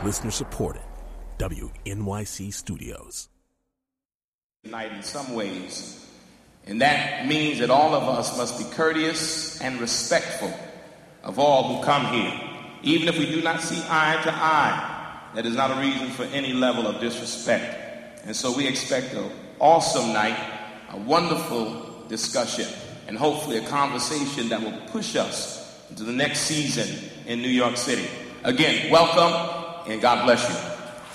Listener supported. WNYC Studios. Tonight in some ways, and that means that all of us must be courteous and respectful of all who come here. Even if we do not see eye to eye, that is not a reason for any level of disrespect. And so we expect an awesome night, a wonderful discussion, and hopefully a conversation that will push us into the next season in New York City. Again, welcome, and God bless you.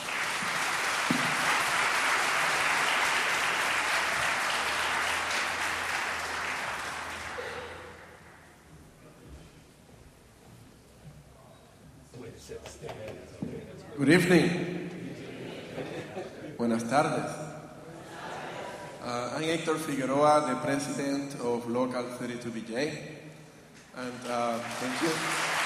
Good evening. Buenas tardes. I'm Hector Figueroa, the president of Local 32BJ, and thank you.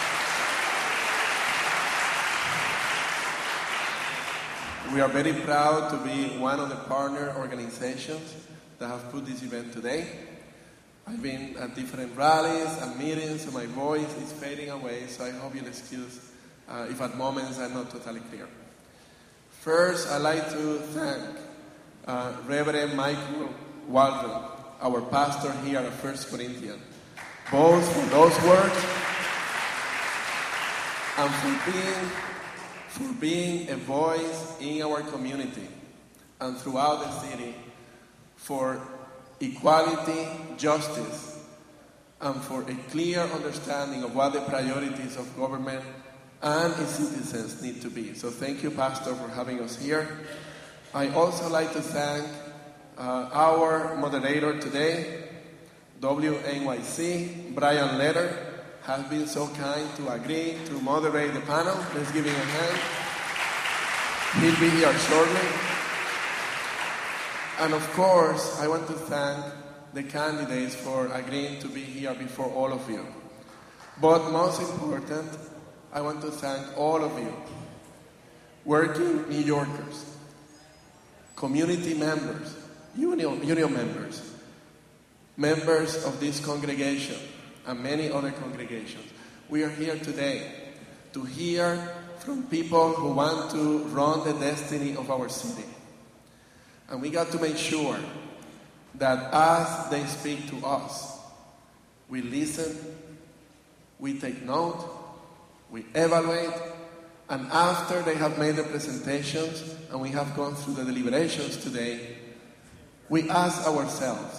We are very proud to be one of the partner organizations that have put this event today. I've been at different rallies and meetings, and my voice is fading away, so I hope you'll excuse if at moments I'm not totally clear. First, I'd like to thank Reverend Michael Waldron, our pastor here at First Corinthians, both for those words and for being a voice in our community and throughout the city for equality, justice, and for a clear understanding of what the priorities of government and its citizens need to be. So thank you, Pastor, for having us here. I also like to thank our moderator today, WNYC, Brian Leder, has been so kind to agree to moderate the panel. Let's give him a hand. He'll be here shortly. And of course, I want to thank the candidates for agreeing to be here before all of you. But most important, I want to thank all of you, working New Yorkers, community members, union members, members of this congregation, and many other congregations. We are here today to hear from people who want to run the destiny of our city. And we got to make sure that as they speak to us, we listen, we take note, we evaluate, and after they have made the presentations and we have gone through the deliberations today, we ask ourselves,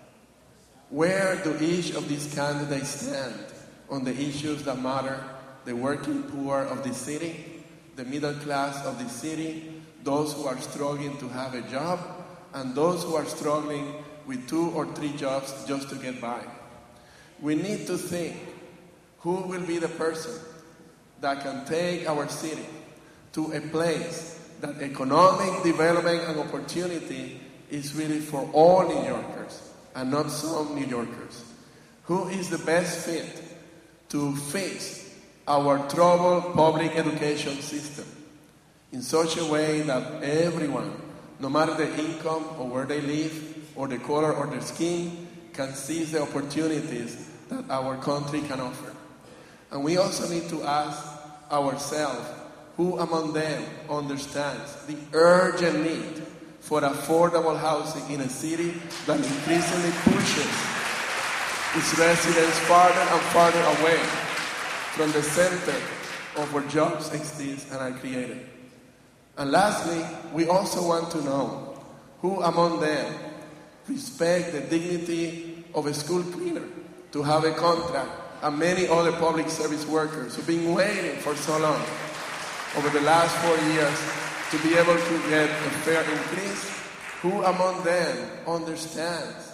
where do each of these candidates stand on the issues that matter, the working poor of the city, the middle class of the city, those who are struggling to have a job, and those who are struggling with 2 or 3 jobs just to get by. We need to think, who will be the person that can take our city to a place that economic development and opportunity is really for all New Yorkers and not some New Yorkers? Who is the best fit to fix our troubled public education system in such a way that everyone, no matter the income or where they live or the color or their skin, can seize the opportunities that our country can offer? And we also need to ask ourselves, who among them understands the urgent need for affordable housing in a city that increasingly pushes its residents farther and farther away from the center of where jobs exist and are created? And lastly, we also want to know who among them respect the dignity of a school cleaner to have a contract, and many other public service workers who've been waiting for so long over the last 4 years to be able to get a fair increase. Who among them understands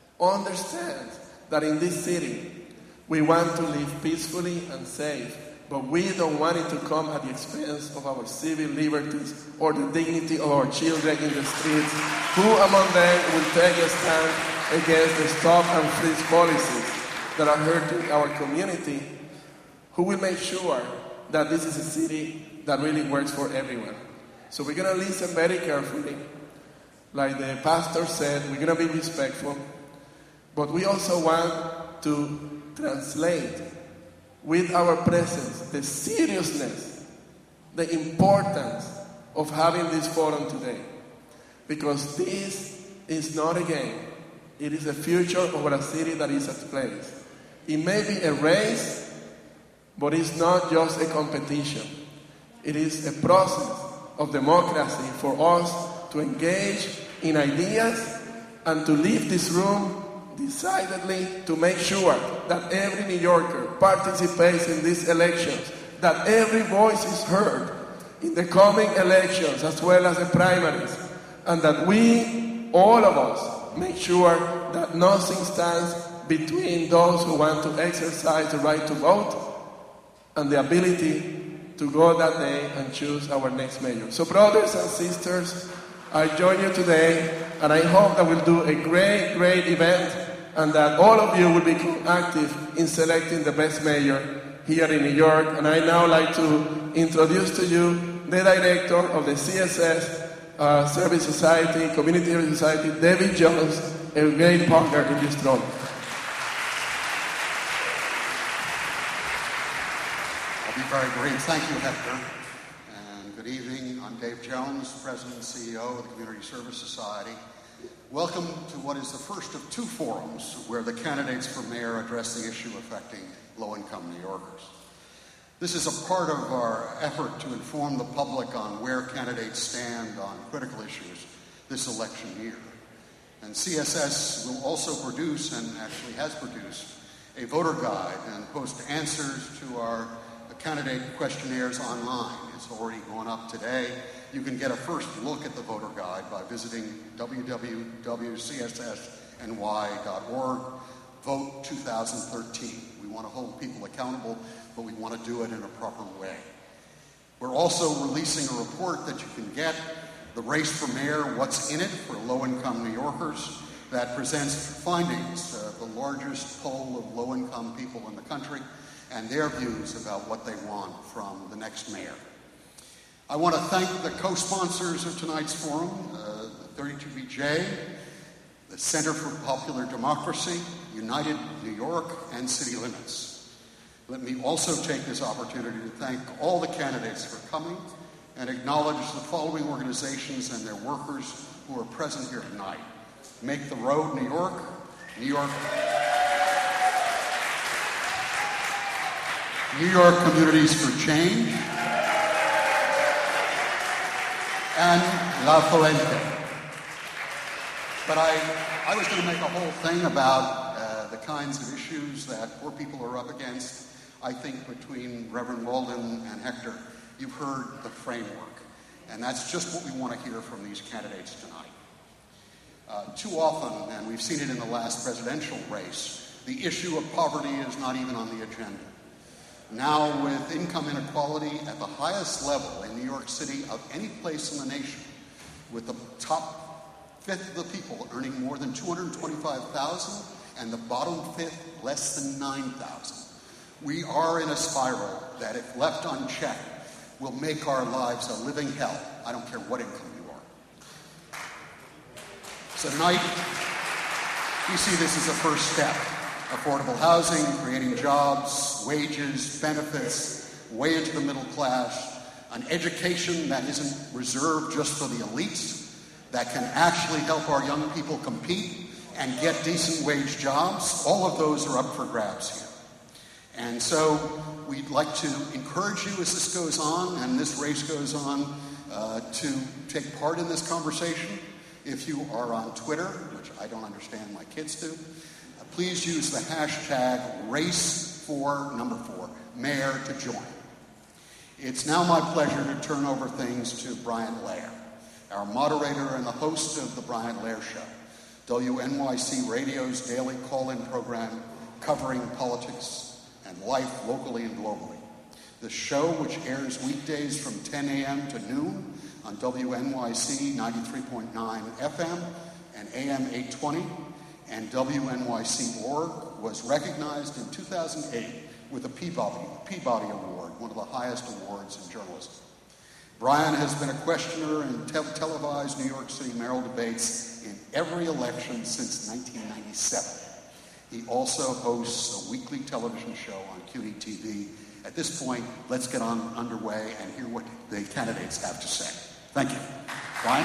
that in this city we want to live peacefully and safe, but we don't want it to come at the expense of our civil liberties or the dignity of our children in the streets? Who among them will take a stand against the stop and freeze policies that are hurting our community? Who will make sure that this is a city that really works for everyone? So we're going to listen very carefully. Like the pastor said, we're going to be respectful, but we also want to translate with our presence the seriousness the importance of having this forum today. Because this is not a game. It is the future of our city that is at place. It may be a race, but it's not just a competition. It is a process of democracy for us to engage in ideas and to leave this room decidedly to make sure that every New Yorker participates in these elections, that every voice is heard in the coming elections as well as the primaries, and that we, all of us, make sure that nothing stands between those who want to exercise the right to vote and the ability to go that day and choose our next mayor. So brothers and sisters, I join you today, and I hope that we'll do a great, great event, and that all of you will become active in selecting the best mayor here in New York. And I now like to introduce to you the director of the CSS Service Society, Community Service Society, David Jones, a great partner in this throne. I'll be very brief. Thank you, Hector. And good evening. I'm Dave Jones, President and CEO of the Community Service Society. Welcome to what is the first of two forums where the candidates for mayor address the issue affecting low-income New Yorkers. This is a part of our effort to inform the public on where candidates stand on critical issues this election year. And CSS will also produce, and actually has produced, a voter guide and post answers to our candidate questionnaires online. It's already gone up today. You can get a first look at the voter guide by visiting www.cssny.org. Vote 2013. We want to hold people accountable, but we want to do it in a proper way. We're also releasing a report that you can get, The Race for Mayor, What's in It for Low-Income New Yorkers, that presents findings, the largest poll of low-income people in the country, and their views about what they want from the next mayor. I want to thank the co-sponsors of tonight's forum, 32BJ, the Center for Popular Democracy, United New York, and City Limits. Let me also take this opportunity to thank all the candidates for coming and acknowledge the following organizations and their workers who are present here tonight. Make the Road New York, New York Communities for Change, and La Fuente. But I was going to make a whole thing about the kinds of issues that poor people are up against. I think between Reverend Walden and Hector, you've heard the framework. And that's just what we want to hear from these candidates tonight. Too often, and we've seen it in the last presidential race, the issue of poverty is not even on the agenda. Now, with income inequality at the highest level in New York City of any place in the nation, with the top fifth of the people earning more than $225,000 and the bottom fifth less than $9,000, we are in a spiral that, if left unchecked, will make our lives a living hell. I don't care what income you are. So tonight, we see this as a first step. Affordable housing, creating jobs, wages, benefits, way into the middle class, an education that isn't reserved just for the elites, that can actually help our young people compete and get decent wage jobs. All of those are up for grabs here. And so we'd like to encourage you as this goes on and this race goes on to take part in this conversation. If you are on Twitter, which I don't understand, my kids do, please use the hashtag #race4mayor to join. It's now my pleasure to turn over things to Brian Lair, our moderator and the host of The Brian Lair Show, WNYC Radio's daily call-in program covering politics and life locally and globally. The show, which airs weekdays from 10 a.m. to noon on WNYC 93.9 FM and AM 820, and WNYC.org, was recognized in 2008 with the Peabody Award, one of the highest awards in journalism. Brian has been a questioner in televised New York City mayoral debates in every election since 1997. He also hosts a weekly television show on CUNY TV At this point, let's get underway and hear what the candidates have to say. Thank you. Brian?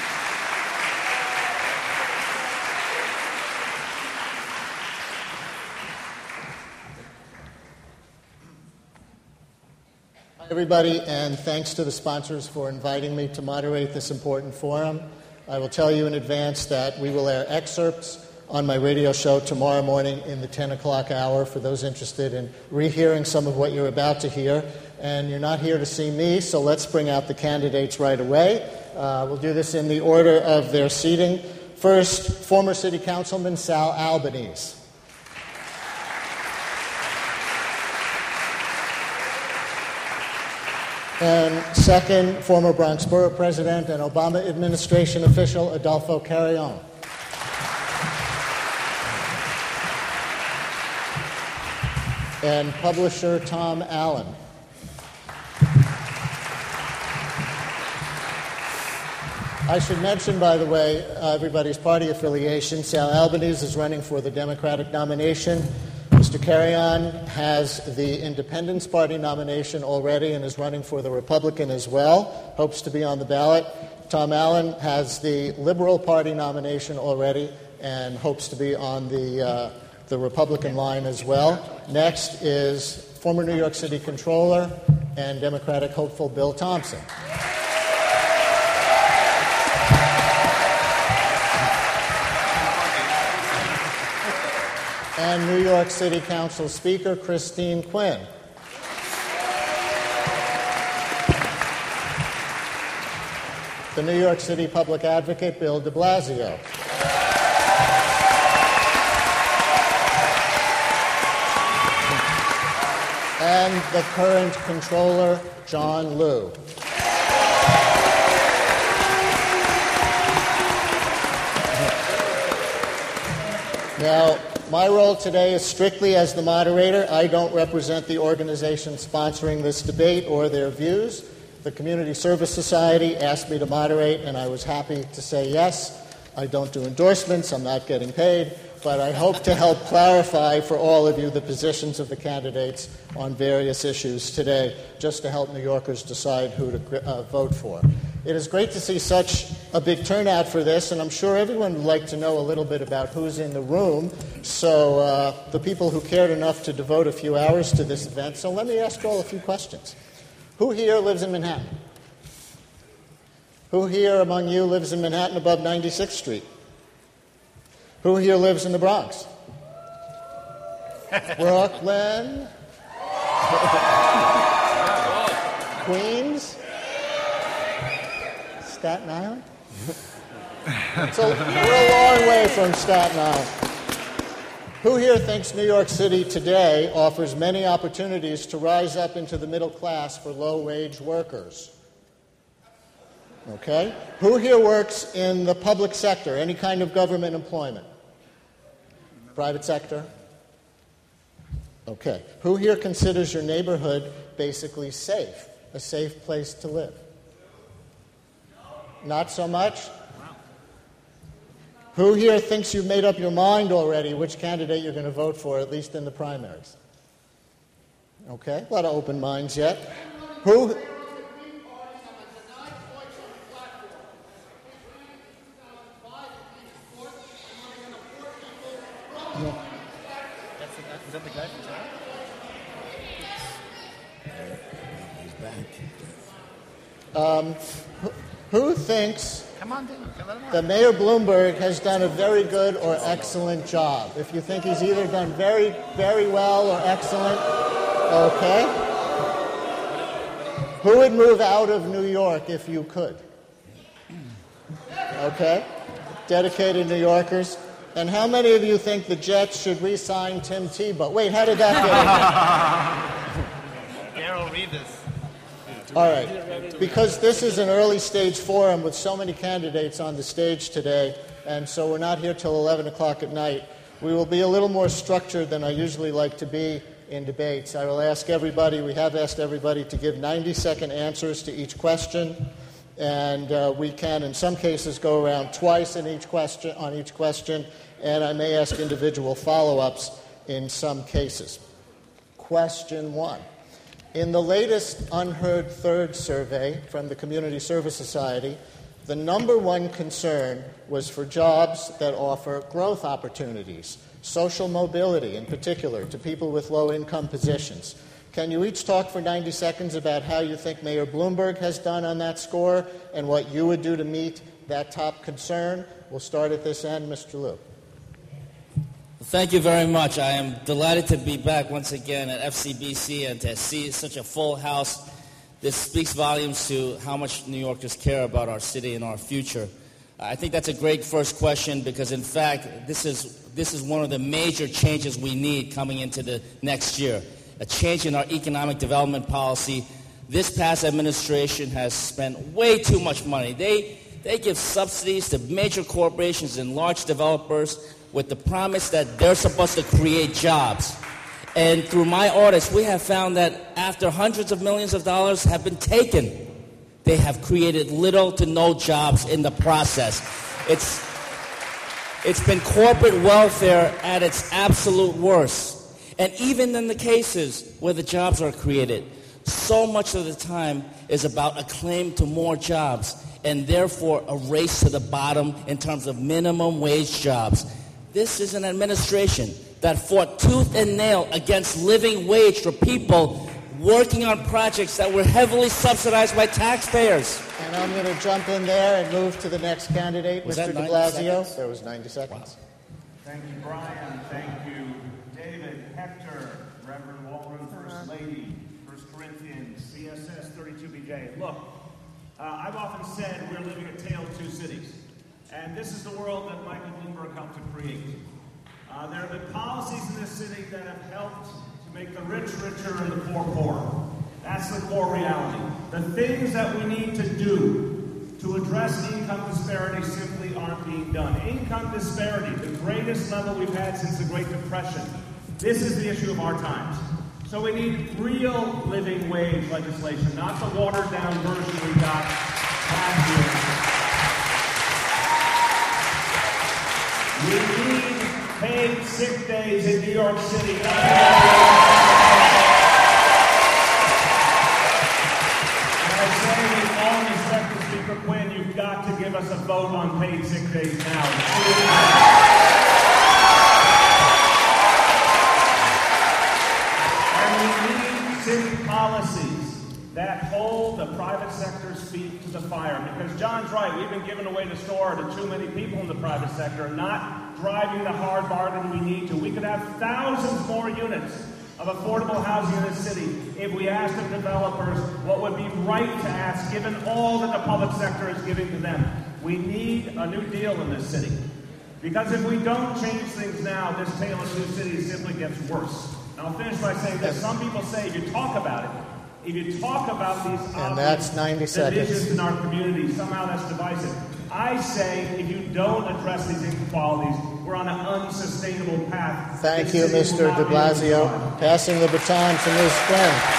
Hi, everybody, and thanks to the sponsors for inviting me to moderate this important forum. I will tell you in advance that we will air excerpts on my radio show tomorrow morning in the 10 o'clock hour for those interested in rehearing some of what you're about to hear. And you're not here to see me, so let's bring out the candidates right away. We'll do this in the order of their seating. First, former City Councilman Sal Albanese. And second, former Bronx Borough President and Obama administration official Adolfo Carrion. And publisher Tom Allen. I should mention, by the way, everybody's party affiliation. Sal Albanese is running for the Democratic nomination. Mr. Carrion has the Independence Party nomination already and is running for the Republican as well, hopes to be on the ballot. Tom Allen has the Liberal Party nomination already and hopes to be on the Republican line as well. Next is former New York City Controller and Democratic hopeful Bill Thompson. And New York City Council Speaker Christine Quinn. The New York City Public Advocate Bill de Blasio. And the current Controller, John Liu. Now, my role today is strictly as the moderator. I don't represent the organization sponsoring this debate or their views. The Community Service Society asked me to moderate, and I was happy to say yes. I don't do endorsements. I'm not getting paid. But I hope to help clarify for all of you the positions of the candidates on various issues today, just to help New Yorkers decide who to vote for. It is great to see such a big turnout for this, and I'm sure everyone would like to know a little bit about who's in the room. So the people who cared enough to devote a few hours to this event. So let me ask you all a few questions. Who here lives in Manhattan? Who here among you lives in Manhattan above 96th Street? Who here lives in the Bronx? Brooklyn? Queens? Staten Island? So we're a long way from Staten Island. Who here thinks New York City today offers many opportunities to rise up into the middle class for low-wage workers? Okay. Who here works in the public sector, any kind of government employment? Private sector? Okay. Who here considers your neighborhood basically safe, a safe place to live? Not so much? Who here thinks you've made up your mind already which candidate you're going to vote for, at least in the primaries? Okay, a lot of open minds yet. Who? Is that the guy from town? He's back. Who thinks Come on, dude. Let him on. that Mayor Bloomberg has done a very good or excellent job? If you think he's either done very, very well or excellent, okay. Who would move out of New York if you could? Okay. Dedicated New Yorkers. And how many of you think the Jets should re-sign Tim Tebow? Wait, how did that get in? Darryl Reeves. All right. Because this is an early stage forum with so many candidates on the stage today, and so we're not here till 11 o'clock at night, we will be a little more structured than I usually like to be in debates. I will ask everybody, we have asked everybody to give 90-second answers to each question. And we can, in some cases, go around twice on each question, and I may ask individual follow-ups in some cases. Question 1. In the latest Unheard Third survey from the Community Service Society, the number one concern was for jobs that offer growth opportunities, social mobility in particular, to people with low-income positions. Can you each talk for 90 seconds about how you think Mayor Bloomberg has done on that score and what you would do to meet that top concern? We'll start at this end. Mr. Liu. Thank you very much. I am delighted to be back once again at FCBC and to see such a full house. This speaks volumes to how much New Yorkers care about our city and our future. I think that's a great first question because, in fact, this is one of the major changes we need coming into the next year, a change in our economic development policy. This past administration has spent way too much money. They give subsidies to major corporations and large developers with the promise that they're supposed to create jobs. And through my audits, we have found that after hundreds of millions of dollars have been taken, they have created little to no jobs in the process. It's been corporate welfare at its absolute worst. And even in the cases where the jobs are created, so much of the time is about a claim to more jobs and therefore a race to the bottom in terms of minimum wage jobs. This is an administration that fought tooth and nail against living wage for people working on projects that were heavily subsidized by taxpayers. And I'm going to jump in there and move to the next candidate, Was Mr. that 90 de Blasio. seconds? There was 90 seconds. Thank you, Brian. Thank you, David, Hector, Reverend Waldron, First Lady, 1 Corinthians, CSS 32BJ. Look, I've often said we're living a tale of two cities. And this is the world that Michael Bloomberg helped to create. There have been policies in this city that have helped to make the rich richer and the poor poorer. That's the core reality. The things that we need to do to address income disparity simply aren't being done. Income disparity, the greatest level we've had since the Great Depression. This is the issue of our times. So we need real living wage legislation, not the watered-down version we got last year. We need paid sick days in New York City. And I say with all respect to Speaker Quinn, you've got to give us a vote on paid sick days now. And we need city policies that hold the private sector's feet to the fire. Because John's right, we've been giving away the store to too many people in the private sector, not driving the hard bargain we need to. We could have thousands more units of affordable housing in this city if we asked the developers what would be right to ask, given all that the public sector is giving to them. We need a new deal in this city. Because if we don't change things now, this tale of two cities simply gets worse. And I'll finish by saying this. Some people say if you talk about it, if you talk about these obvious divisions in our community, somehow that's divisive. I say if you don't address these inequalities, we're on an unsustainable path. Thank you, Mr. de Blasio. Passing the baton to Ms. Quinn.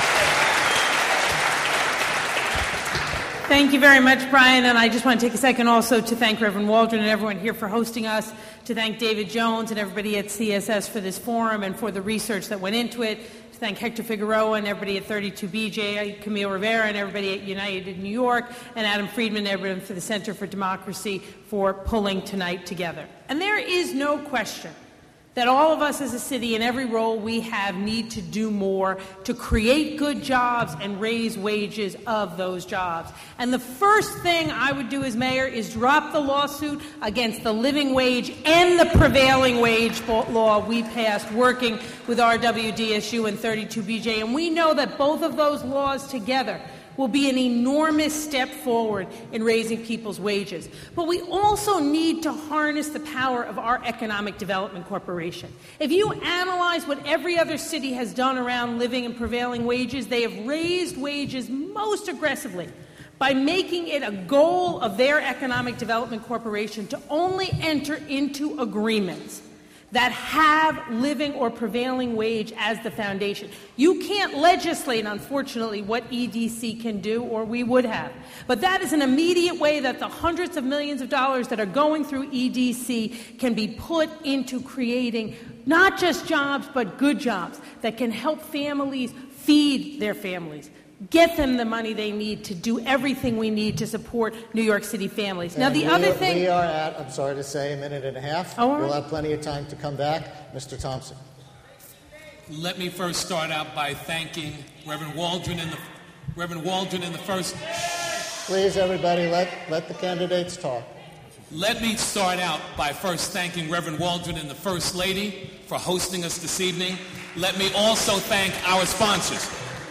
Thank you very much, Brian. And I just want to take a second also to thank Reverend Waldron and everyone here for hosting us, to thank David Jones and everybody at CSS for this forum and for the research that went into it, to thank Hector Figueroa and everybody at 32BJ, Camille Rivera and everybody at United New York, and Adam Friedman and everyone for the Center for Democracy for pulling tonight together. And there is no question that all of us as a city in every role we have need to do more to create good jobs and raise wages of those jobs. And the first thing I would do as mayor is drop the lawsuit against the living wage and the prevailing wage law we passed working with RWDSU and 32BJ. And we know that both of those laws together will be an enormous step forward in raising people's wages. But we also need to harness the power of our Economic Development Corporation. If you analyze what every other city has done around living and prevailing wages, they have raised wages most aggressively by making it a goal of their Economic Development Corporation to only enter into agreements that have living or prevailing wage as the foundation. You can't legislate, unfortunately, what EDC can do, or we would have. But that is an immediate way that the hundreds of millions of dollars that are going through EDC can be put into creating not just jobs, but good jobs that can help families feed their families, get them the money they need to do everything we need to support New York City families. Now, the other thing... We are at, I'm sorry to say, a minute and a half. Oh, all right. We'll have plenty of time to come back. Mr. Thompson. Let me first start out by thanking Reverend Waldron in the first... Please, everybody, let the candidates talk. Let me start out by first thanking Reverend Waldron and the First Lady for hosting us this evening. Let me also thank our sponsors,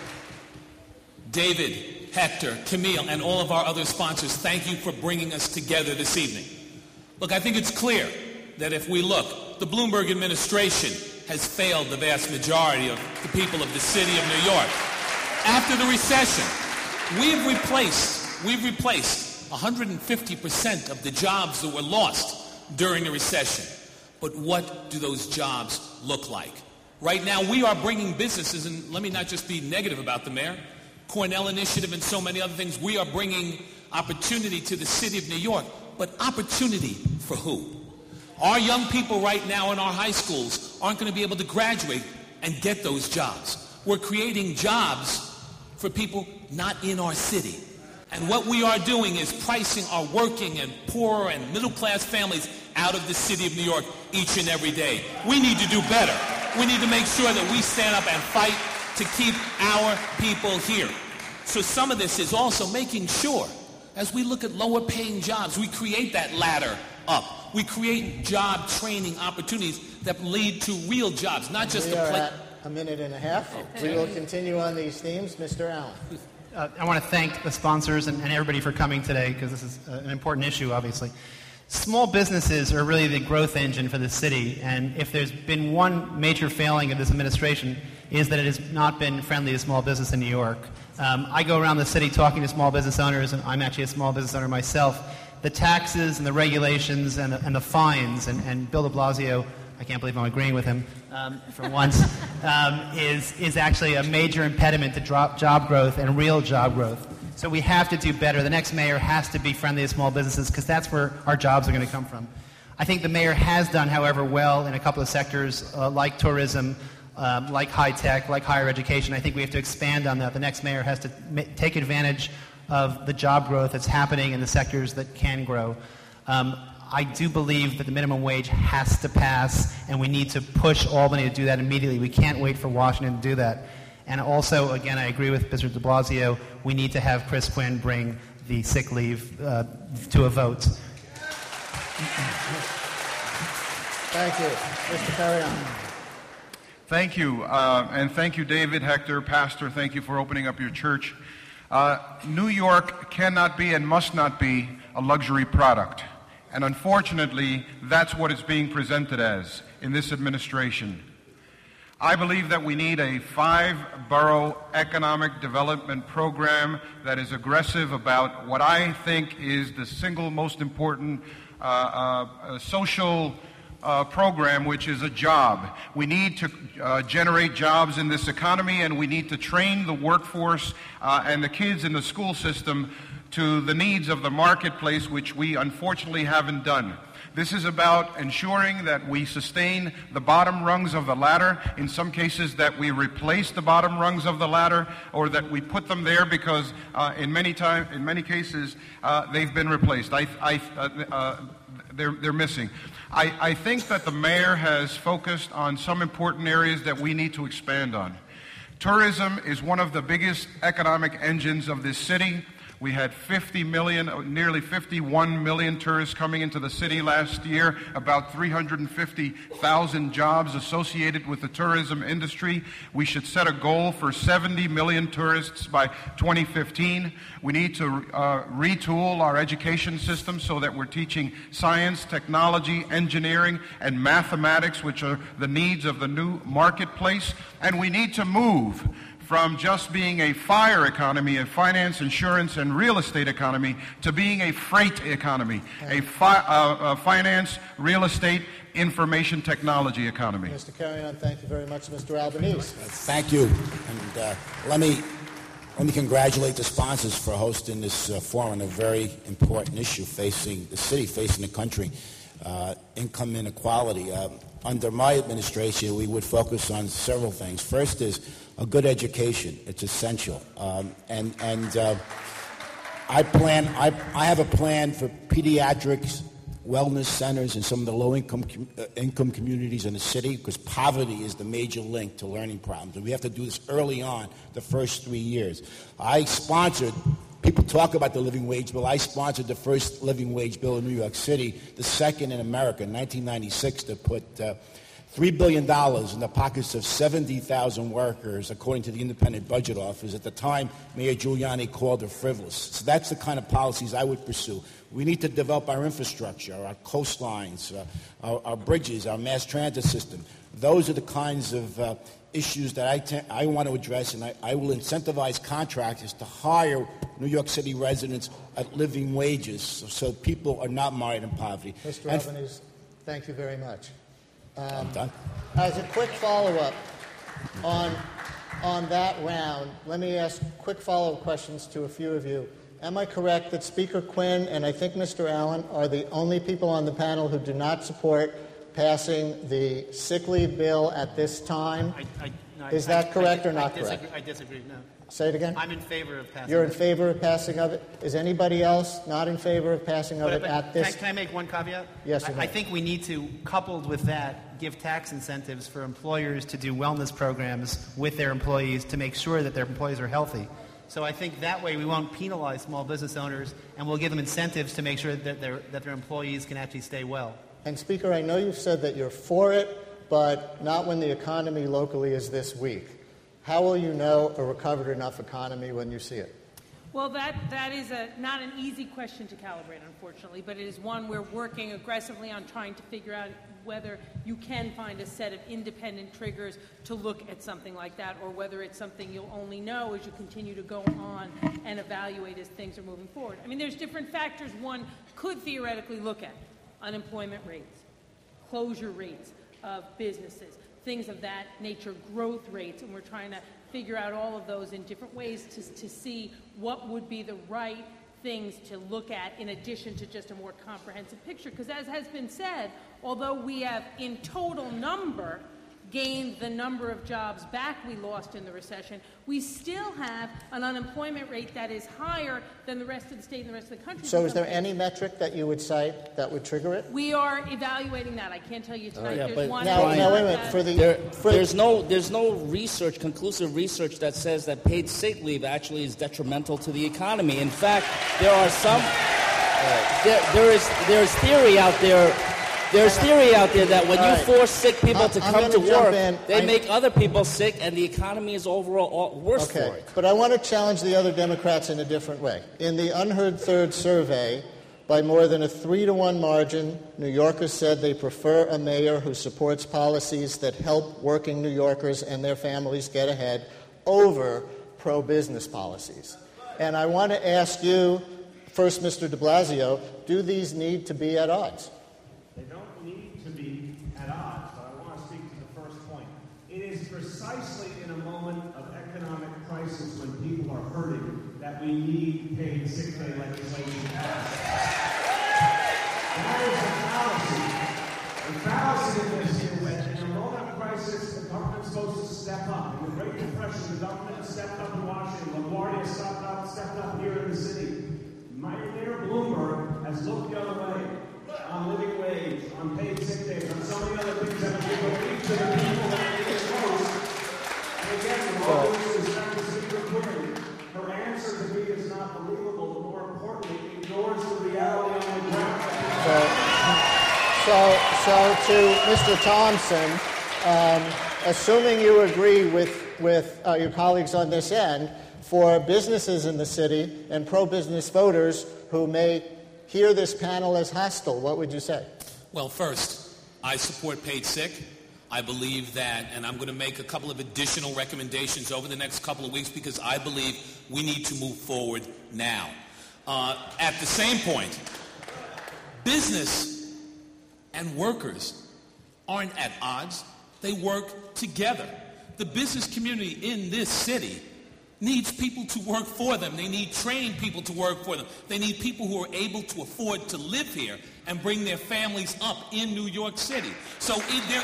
David, Hector, Camille, and all of our other sponsors. Thank you for bringing us together this evening. Look, I think it's clear that if we look, the Bloomberg administration has failed the vast majority of the people of the city of New York. After the recession, we've replaced 150% of the jobs that were lost during the recession. But what do those jobs look like? Right now, we are bringing businesses, and let me not just be negative about the mayor, Cornell Initiative and so many other things, we are bringing opportunity to the city of New York. But opportunity for who? Our young people right now in our high schools aren't going to be able to graduate and get those jobs. We're creating jobs for people not in our city. And what we are doing is pricing our working and poor and middle-class families out of the city of New York each and every day. We need to do better. We need to make sure that we stand up and fight to keep our people here. So some of this is also making sure, as we look at lower-paying jobs, we create that ladder up. We create job training opportunities that lead to real jobs, not just we are at a minute and a half. We will continue on these themes. Mr. Allen. I want to thank the sponsors and everybody for coming today, because this is an important issue, obviously. Small businesses are really the growth engine for the city, and if there's been one major failing of this administration, is that it has not been friendly to small business in New York. I go around the city talking to small business owners, and I'm actually a small business owner myself. The taxes and the regulations and the fines, and Bill de Blasio, I can't believe I'm agreeing with him for once, is actually a major impediment to job growth and real job growth. So we have to do better. The next mayor has to be friendly to small businesses, because that's where our jobs are going to come from. I think the mayor has done, however, well in a couple of sectors like tourism, like high tech, like higher education. I think we have to expand on that. The next mayor has to take advantage of the job growth that's happening in the sectors that can grow. I do believe that the minimum wage has to pass, and we need to push Albany to do that immediately. We can't wait for Washington to do that. And also, again, I agree with Mr. de Blasio, we need to have Chris Quinn bring the sick leave to a vote. Thank you. Mr. Carrion. Thank you. And thank you, David, Hector, Pastor. Thank you for opening up your church. New York cannot be and must not be a luxury product. And unfortunately, that's what it's being presented as in this administration. I believe that we need a 5-borough economic development program that is aggressive about what I think is the single most important social program, which is a job. We need to generate jobs in this economy, and we need to train the workforce and the kids in the school system to the needs of the marketplace, which we unfortunately haven't done. This is about ensuring that we sustain the bottom rungs of the ladder, in some cases that we replace the bottom rungs of the ladder, or that we put them there because in many cases they've been replaced. They're missing. I think that the mayor has focused on some important areas that we need to expand on. Tourism is one of the biggest economic engines of this city. We had 50 million, nearly 51 million tourists coming into the city last year, about 350,000 jobs associated with the tourism industry. We should set a goal for 70 million tourists by 2015. We need to retool our education system so that we're teaching science, technology, engineering, and mathematics, which are the needs of the new marketplace. And we need to move from just being a fire economy, a finance, insurance, and real estate economy, to being a freight economy, a finance, real estate, information technology economy. Mr. Carrion, thank you very much. Mr. Albanese. Thank you. And let me congratulate the sponsors for hosting this forum on a very important issue facing the city, facing the country. income inequality. Under my administration, we would focus on several things. First is a good education. It's essential. I have a plan for pediatrics, wellness centers in some of the low-income income communities in the city, because poverty is the major link to learning problems. And we have to do this early on, the first 3 years. I sponsored, people talk about the living wage bill, I sponsored the first living wage bill in New York City, the second in America in 1996, to put $3 billion in the pockets of 70,000 workers, according to the Independent Budget Office. At the time, Mayor Giuliani called it frivolous. So that's the kind of policies I would pursue. We need to develop our infrastructure, our coastlines, our bridges, our mass transit system. Those are the kinds of issues that I want to address, and I will incentivize contractors to hire New York City residents at living wages so people are not mired in poverty. Mr. Albanese, thank you very much. I'm done. As a quick follow-up on that round, let me ask quick follow-up questions to a few of you. Am I correct that Speaker Quinn and I think Mr. Allen are the only people on the panel who do not support passing the sick leave bill at this time? Is that correct or not correct? I disagree, no. Say it again? I'm in favor of passing You're in it. favor of passing of it? Is anybody else not in favor of passing of it at this? Can I make one caveat? Yes, you may. I think we need to, coupled with that, give tax incentives for employers to do wellness programs with their employees to make sure that their employees are healthy. So I think that way we won't penalize small business owners, and we'll give them incentives to make sure that their employees can actually stay well. And Speaker, I know you've said that you're for it, but not when the economy locally is this weak. How will you know a recovered enough economy when you see it? Well, that is not an easy question to calibrate, unfortunately, but it is one we're working aggressively on trying to figure out whether you can find a set of independent triggers to look at something like that, or whether it's something you'll only know as you continue to go on and evaluate as things are moving forward. I mean, there's different factors one could theoretically look at. Unemployment rates, closure rates of businesses, things of that nature, growth rates, and we're trying to figure out all of those in different ways to see what would be the right things to look at in addition to just a more comprehensive picture. Because as has been said, although we have in total number gained the number of jobs back we lost in the recession, we still have an unemployment rate that is higher than the rest of the state and the rest of the country. So is there any metric that you would cite that would trigger it? We are evaluating that. I can't tell you tonight. Yeah, there's one. Now, wait a minute. There's no research, conclusive research that says that paid sick leave actually is detrimental to the economy. In fact, there are some. There's theory out there. There's theory out there that when you force sick people to come to work, they make other people sick, and the economy is overall worse for it. But I want to challenge the other Democrats in a different way. In the Unheard Third survey, by more than a 3-to-1 margin, New Yorkers said they prefer a mayor who supports policies that help working New Yorkers and their families get ahead over pro-business policies. And I want to ask you, first, Mr. de Blasio, do these need to be at odds? They don't need to be at odds, but I want to speak to the first point. It is precisely in a moment of economic crisis when people are hurting that we need paid sick pay legislation passed. That is a fallacy. The fallacy in this is that in a moment of crisis, the government's supposed to step up. In the Great Depression, the government stepped up in Washington. LaGuardia stepped up here in the city. Mayor Bloomberg has looked the other way. On living wage, on paid sick days, on so many other things that would give relief to the people that need it most. And again, the moment is back to Speaker Quinn. Her answer to me is not believable, but more importantly, ignores the reality on the ground. So to Mr. Thompson, assuming you agree with your colleagues on this end, for businesses in the city and pro-business voters who may hear this panel as hostile, what would you say? Well, first, I support paid sick. I believe that, and I'm going to make a couple of additional recommendations over the next couple of weeks because I believe we need to move forward now. At the same point, business and workers aren't at odds. They work together. The business community in this city needs people to work for them. They need trained people to work for them. They need people who are able to afford to live here and bring their families up in New York City. So there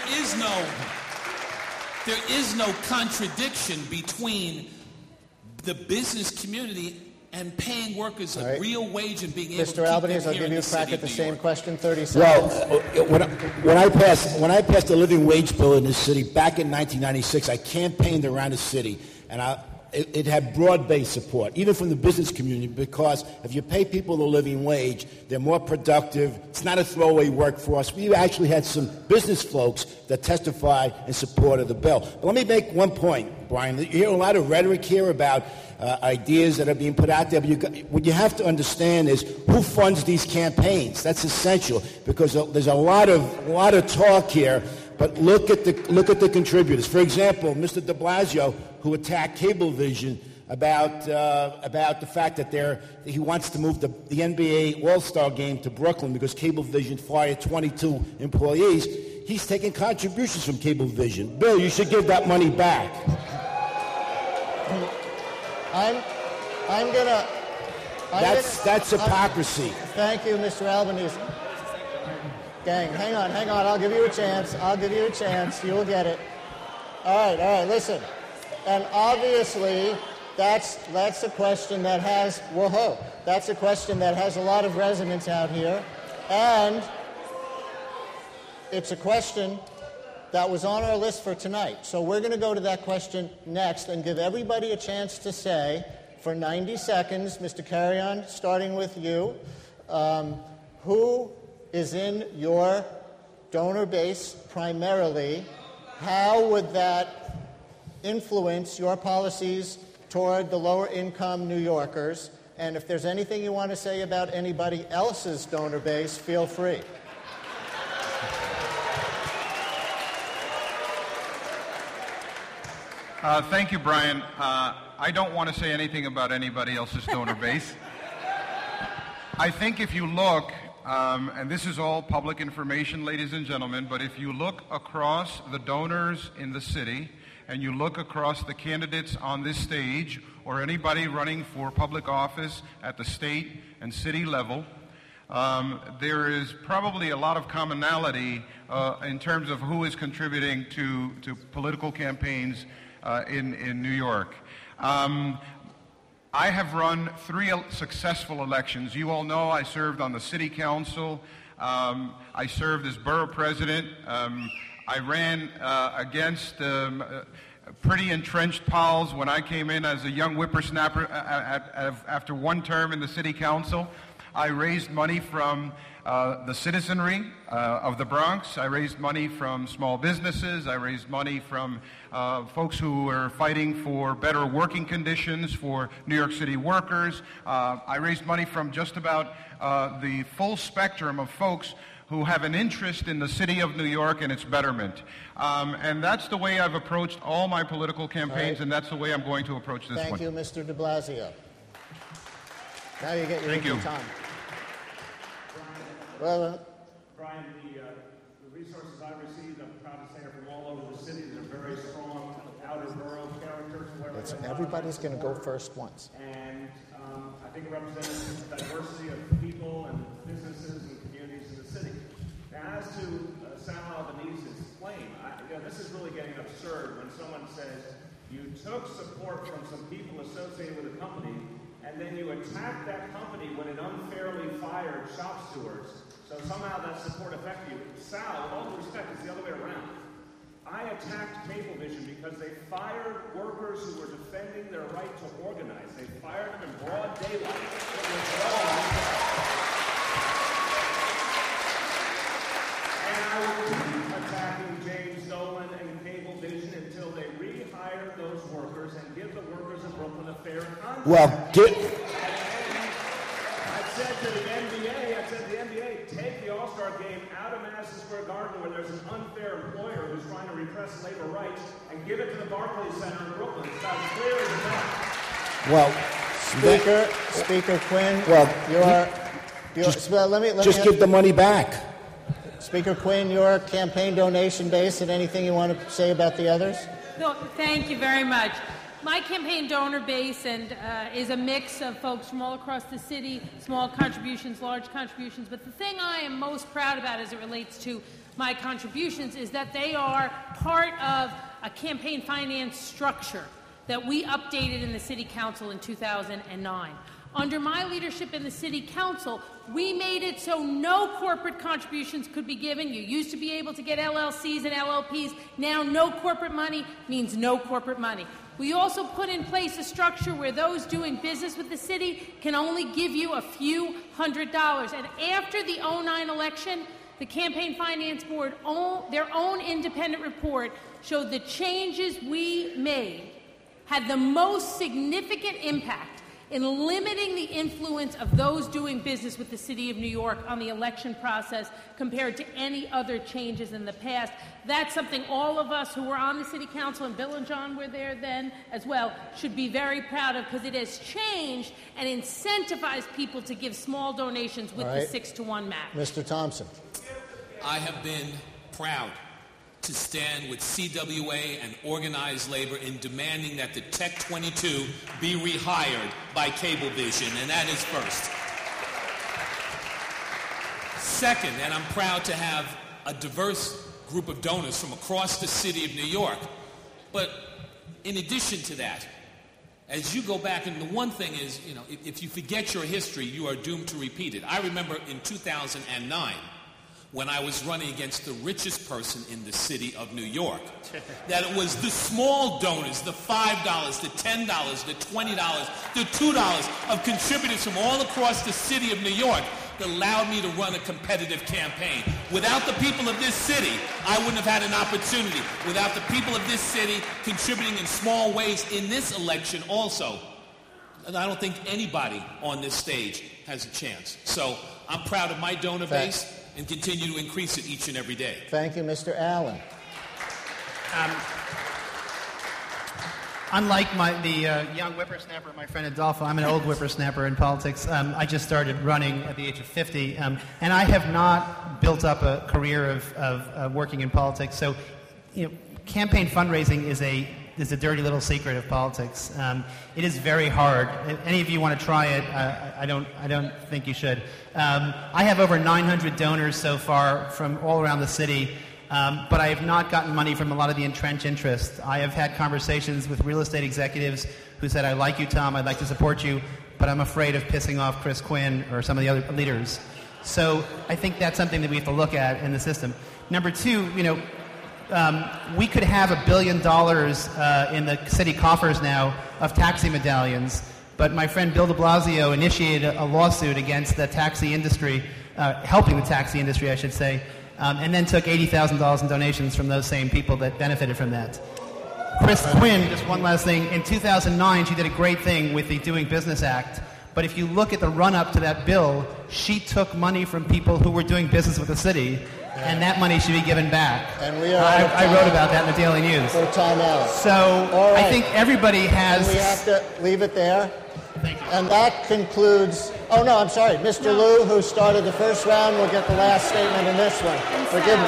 is no contradiction between the business community and paying workers a real wage and being able to keep them Albanese, I'll here give in you a the crack city at the of New same York. question, 30 seconds. Well, when I passed the living wage bill in this city back in 1996, I campaigned around the city, and it had broad-based support, even from the business community, because if you pay people the living wage, they're more productive. It's not a throwaway workforce. We actually had some business folks that testified in support of the bill. But let me make one point, Brian. You hear a lot of rhetoric here about ideas that are being put out there, but what you have to understand is who funds these campaigns. That's essential, because there's a lot of talk here. But look at the contributors. For example, Mr. de Blasio, who attacked Cablevision about the fact that he wants to move the NBA All-Star game to Brooklyn because Cablevision fired 22 employees. He's taking contributions from Cablevision. Bill, you should give that money back. That's hypocrisy. Thank you, Mr. Albanese. Gang, hang on. I'll give you a chance. You will get it. All right, listen. And obviously, that's a question that has, that's a question that has a lot of resonance out here. And it's a question that was on our list for tonight. So we're going to go to that question next and give everybody a chance to say, for 90 seconds, Mr. Carrion, starting with you, who is in your donor base primarily? How would that influence your policies toward the lower income New Yorkers? And if there's anything you want to say about anybody else's donor base, feel free. Thank you, Brian. I don't want to say anything about anybody else's donor base. I think if you look, and this is all public information, ladies and gentlemen, but if you look across the donors in the city and you look across the candidates on this stage or anybody running for public office at the state and city level, there is probably a lot of commonality in terms of who is contributing to political campaigns in New York. I have run 3 successful elections. You all know I served on the city council. I served as borough president. I ran against pretty entrenched pals when I came in as a young whippersnapper after one term in the city council. I raised money from the citizenry of the Bronx. I raised money from small businesses. I raised money from folks who were fighting for better working conditions for New York City workers. I raised money from just about the full spectrum of folks who have an interest in the city of New York and its betterment. And that's the way I've approached all my political campaigns, and that's the way I'm going to approach this one. Thank you, Mr. de Blasio. Now you get your time. Well, Brian, the resources I received, I'm proud to say, are from all over the city. They're very strong outer borough characters. Everybody's going to go first once. And I think it represents the diversity of people and businesses and communities in the city. Now, as to Sal Albanese's claim, this is really getting absurd when someone says you took support from some people associated with a company and then you attacked that company when it unfairly fired shop stewards. So somehow that support affected you. Sal, with all due respect, it's the other way around. I attacked Cablevision because they fired workers who were defending their right to organize. They fired them in broad daylight. It was wrong. And I will keep attacking James Dolan and Cablevision until they rehire those workers and give the workers in Brooklyn a fair contract. Well, I said to the NBA, take the All-Star game out of Madison Square Garden where there's an unfair employer who's trying to repress labor rights and give it to the Barclays Center in Brooklyn. It's about as clear as that. Well, Speaker Quinn, just give the money back. Speaker Quinn, your campaign donation base, and anything you want to say about the others? No, thank you very much. My campaign donor base is a mix of folks from all across the city, small contributions, large contributions. But the thing I am most proud about as it relates to my contributions is that they are part of a campaign finance structure that we updated in the City Council in 2009. Under my leadership in the City Council, we made it so no corporate contributions could be given. You used to be able to get LLCs and LLPs. Now no corporate money means no corporate money. We also put in place a structure where those doing business with the city can only give you a few $100s. And after the 2009 election, the Campaign Finance Board, their own independent report showed the changes we made had the most significant impact in limiting the influence of those doing business with the City of New York on the election process compared to any other changes in the past. That's something all of us who were on the City Council, and Bill and John were there then as well, should be very proud of, because it has changed and incentivized people to give small donations with the 6-to-1 match. Mr. Thompson. I have been proud to stand with CWA and organized labor in demanding that the Tech 22 be rehired by Cablevision, and that is first. Second, and I'm proud to have a diverse group of donors from across the city of New York. But in addition to that, as you go back, and the one thing is, if you forget your history, you are doomed to repeat it. I remember in 2009, when I was running against the richest person in the city of New York, that it was the small donors, the $5, the $10, the $20, the $2 of contributors from all across the city of New York that allowed me to run a competitive campaign. Without the people of this city, I wouldn't have had an opportunity. Without the people of this city contributing in small ways in this election also, and I don't think anybody on this stage has a chance. So I'm proud of my donor base and continue to increase it each and every day. Thank you, Mr. Allen. Unlike the young whippersnapper, my friend Adolfo, I'm an old whippersnapper in politics. I just started running at the age of 50, and I have not built up a career of working in politics. So, campaign fundraising is a dirty little secret of politics. It is very hard. If any of you want to try it, I don't think you should. I have over 900 donors so far from all around the city, but I have not gotten money from a lot of the entrenched interests. I have had conversations with real estate executives who said, I like you, Tom, I'd like to support you, but I'm afraid of pissing off Chris Quinn or some of the other leaders. So I think that's something that we have to look at in the system. Number two, we could have $1 billion in the city coffers now of taxi medallions, but my friend Bill de Blasio initiated a lawsuit against the taxi industry, helping the taxi industry, I should say, and then took $80,000 in donations from those same people that benefited from that. Chris Quinn, just one last thing, in 2009 she did a great thing with the Doing Business Act, but if you look at the run-up to that bill, she took money from people who were doing business with the city, and that money should be given back. And we are I wrote about that in the Daily News. For time out. So I think everybody has... And we have to leave it there. Thank you. And that concludes... Oh, no, I'm sorry. Mr. Liu, who started the first round, will get the last statement in this one. Forgive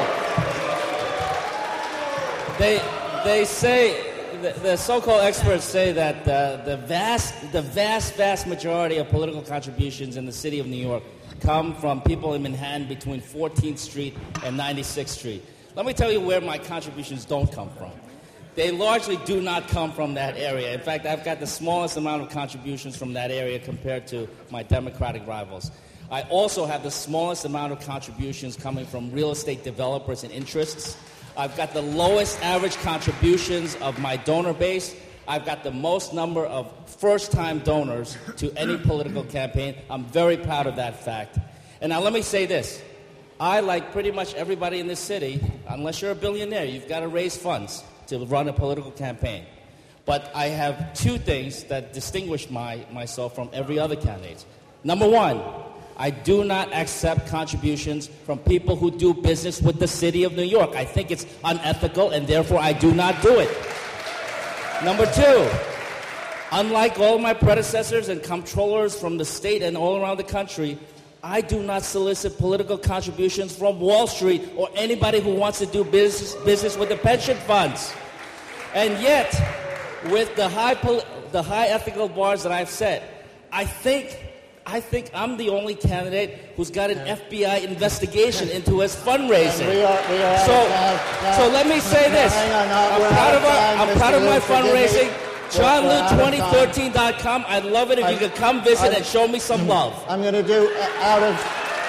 me. They say... The so-called experts say that the vast majority of political contributions in the city of New York come from people in Manhattan between 14th Street and 96th Street. Let me tell you where my contributions don't come from. They largely do not come from that area. In fact, I've got the smallest amount of contributions from that area compared to my Democratic rivals. I also have the smallest amount of contributions coming from real estate developers and interests. I've got the lowest average contributions of my donor base. I've got the most number of first-time donors to any political campaign. I'm very proud of that fact. And now let me say this. I, like pretty much everybody in this city, unless you're a billionaire, you've got to raise funds to run a political campaign. But I have two things that distinguish myself from every other candidate. Number one, I do not accept contributions from people who do business with the city of New York. I think it's unethical, and therefore I do not do it. Number two, unlike all my predecessors and comptrollers from the state and all around the country, I do not solicit political contributions from Wall Street or anybody who wants to do business with the pension funds. And yet, with the high ethical bars that I've set, I think I'm the only candidate who's got an FBI investigation into his fundraising. We are so let me say this. I'm proud of my fundraising. JohnLew2013.com. I'd love it if you could come visit and show me some love. I'm going to do out of...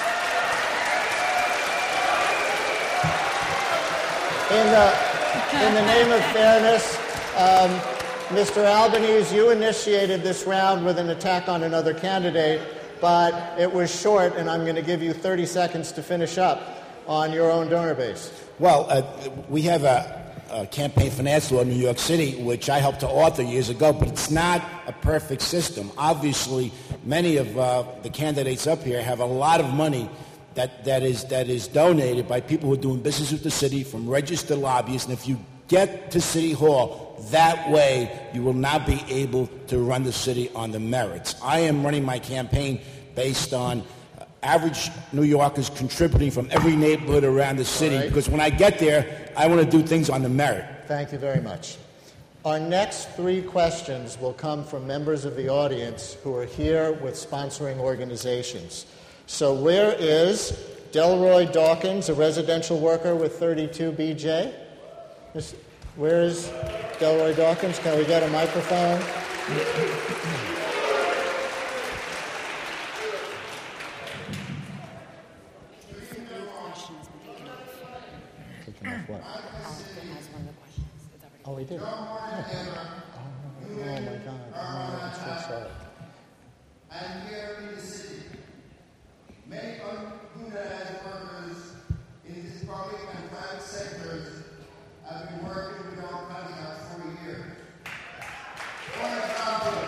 In the name of fairness, Mr. Albanese, you initiated this round with an attack on another candidate, but it was short, and I'm going to give you 30 seconds to finish up on your own donor base. Well, we have a campaign finance law in New York City, which I helped to author years ago, but it's not a perfect system. Obviously, many of the candidates up here have a lot of money that is donated by people who are doing business with the city from registered lobbyists, and if you get to City Hall that way, you will not be able to run the city on the merits. I am running my campaign based on average New Yorkers contributing from every neighborhood around the city, because when I get there, I want to do things on the merit. Thank you very much. Our next 3 questions will come from members of the audience who are here with sponsoring organizations. So where is Delroy Dawkins, a residential worker with 32 BJ? Where is Delroy Dawkins? Can we get a microphone? What? Oh, he did? Oh my God. Oh, I'm so sorry. And here in the city, many ununited workers in this public and private sectors have been working without contracts for a year. For example,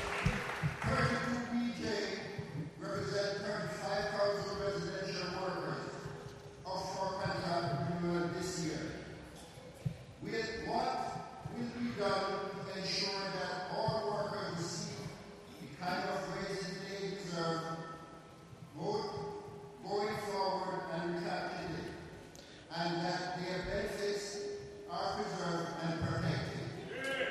32 BJ represent 35,000 residential workers off for contract renewal this year. With what will be done to ensure that all workers receive the kind of raises they deserve, both going forward and retroactively, and that their benefits are preserved and protected?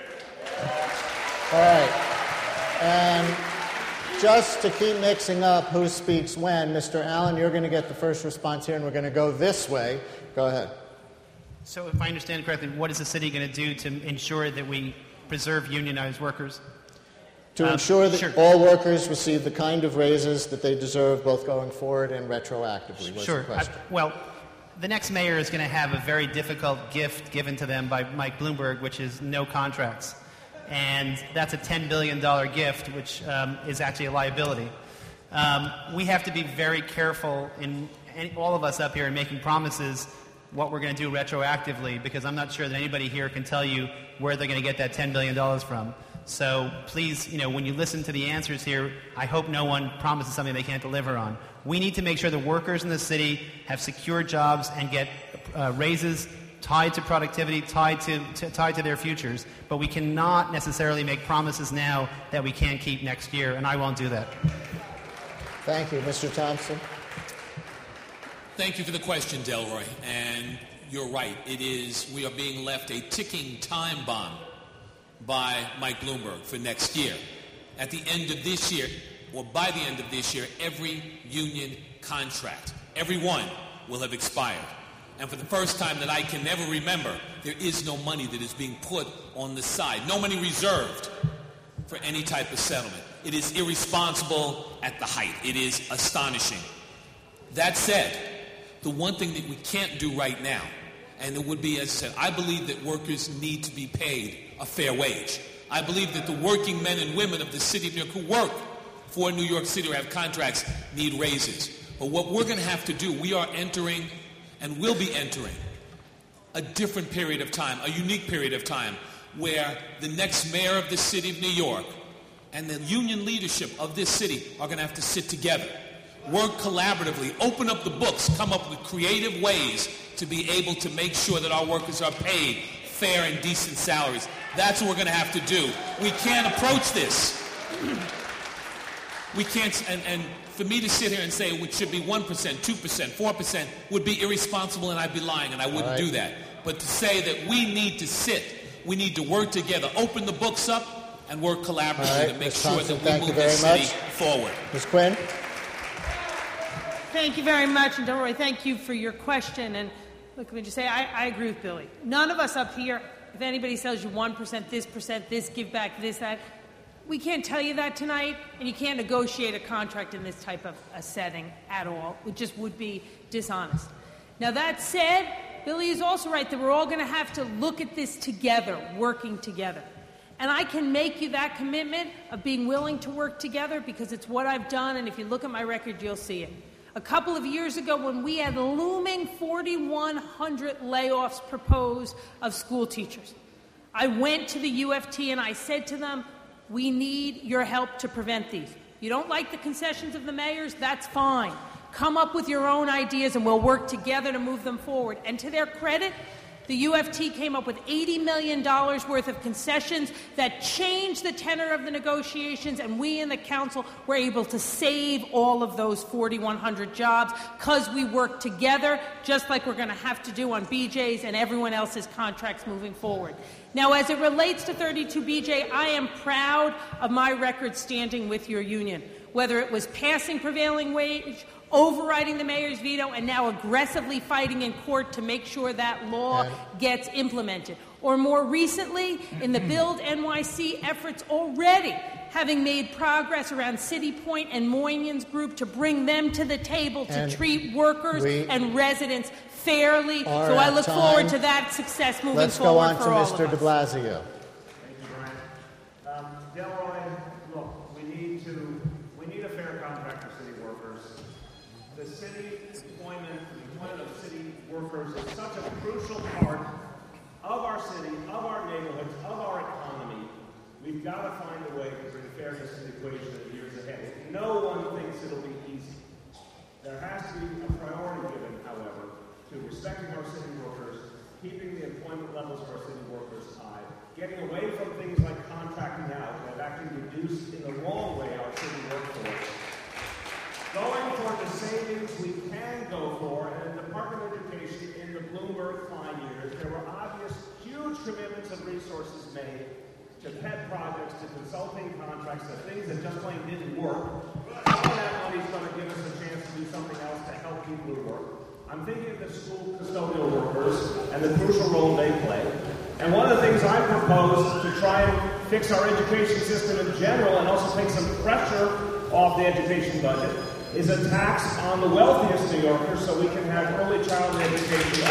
All right. And just to keep mixing up who speaks when, Mr. Allen, you're going to get the first response here, and we're going to go this way. Go ahead. So if I understand correctly, what is the city going to do to ensure that we preserve unionized workers? To ensure that sure. all workers receive the kind of raises that they deserve, both going forward and retroactively. What's the question? Well, the next mayor is going to have a very difficult gift given to them by Mike Bloomberg, which is no contracts. And that's a $10 billion gift, which is actually a liability. We have to be very careful, all of us up here, in making promises what we're going to do retroactively, because I'm not sure that anybody here can tell you where they're going to get that $10 billion from. So please, when you listen to the answers here, I hope no one promises something they can't deliver on. We need to make sure the workers in the city have secure jobs and get raises tied to productivity, tied to their futures. But we cannot necessarily make promises now that we can't keep next year, and I won't do that. Thank you. Mr. Thompson? Thank you for the question, Delroy. And you're right. We are being left a ticking time bomb by Mike Bloomberg for next year. At the end of this year, or by the end of this year, every union contract, every one, will have expired. And for the first time that I can never remember, there is no money that is being put on the side, no money reserved for any type of settlement. It is irresponsible at the height. It is astonishing. That said, the one thing that we can't do right now, and it would be, as I said, I believe that workers need to be paid a fair wage. I believe that the working men and women of the city of New York who work for New York City or have contracts need raises. But what we're going to have to do, we are entering and will be entering a different period of time, a unique period of time, where the next mayor of the city of New York and the union leadership of this city are going to have to sit together, work collaboratively, open up the books, come up with creative ways to be able to make sure that our workers are paid fair and decent salaries. That's what we're going to have to do. We can't approach this. We can't, and for me to sit here and say it should be 1%, 2%, 4% would be irresponsible, and I'd be lying, and I wouldn't do that. But to say that we need to sit We need to work together, open the books up, and work collaboratively to make Ms. sure Thompson, that we thank you move very this city much. forward. Ms. Quinn? Thank you very much, and Delroy, thank you for your question. And look, let me just say, I agree with Billy. None of us up here, if anybody sells you 1%, this, give back, this, that, we can't tell you that tonight, and you can't negotiate a contract in this type of a setting at all. It just would be dishonest. Now, that said, Billy is also right that we're all going to have to look at this together, working together. And I can make you that commitment of being willing to work together because it's what I've done, and if you look at my record, you'll see it. A couple of years ago, when we had looming 4,100 layoffs proposed of school teachers, I went to the UFT and I said to them, we need your help to prevent these. You don't like the concessions of the mayors? That's fine. Come up with your own ideas and we'll work together to move them forward. And to their credit, the UFT came up with $80 million worth of concessions that changed the tenor of the negotiations, and we in the council were able to save all of those 4,100 jobs because we worked together, just like we're going to have to do on BJ's and everyone else's contracts moving forward. Now, as it relates to 32BJ, I am proud of my record standing with your union, whether it was passing prevailing wage, overriding the mayor's veto, and now aggressively fighting in court to make sure that law gets implemented. Or more recently, in the Build NYC efforts already, having made progress around City Point and Moynihan's group to bring them to the table to treat workers and residents fairly. So I look forward to that success moving forward for all of us. Let's go on to Mr. de Blasio. Thank you, Brian. Delroy, look, we need a fair contract for city workers. The city employment of city workers is such a crucial part of our city, of our neighborhoods, of our economy. We've got to find a way to bring fairness to the equation in the years ahead. No one thinks it'll be easy. There has to be a priority given, however, to respecting our city workers, keeping the employment levels of our city workers high, getting away from things like contracting out that have actually reduced in the wrong way our city workforce. Going for the savings we can go for, and the Department of Education in the Bloomberg-Klein years, there were obvious huge commitments of resources made to pet projects, to consulting contracts, to things that just plain didn't work. Some of that money is going to give us a chance to do something else to help people who work. I'm thinking of the school custodial workers and the crucial role they play. And one of the things I propose to try and fix our education system in general and also take some pressure off the education budget is a tax on the wealthiest New Yorkers so we can have early childhood education.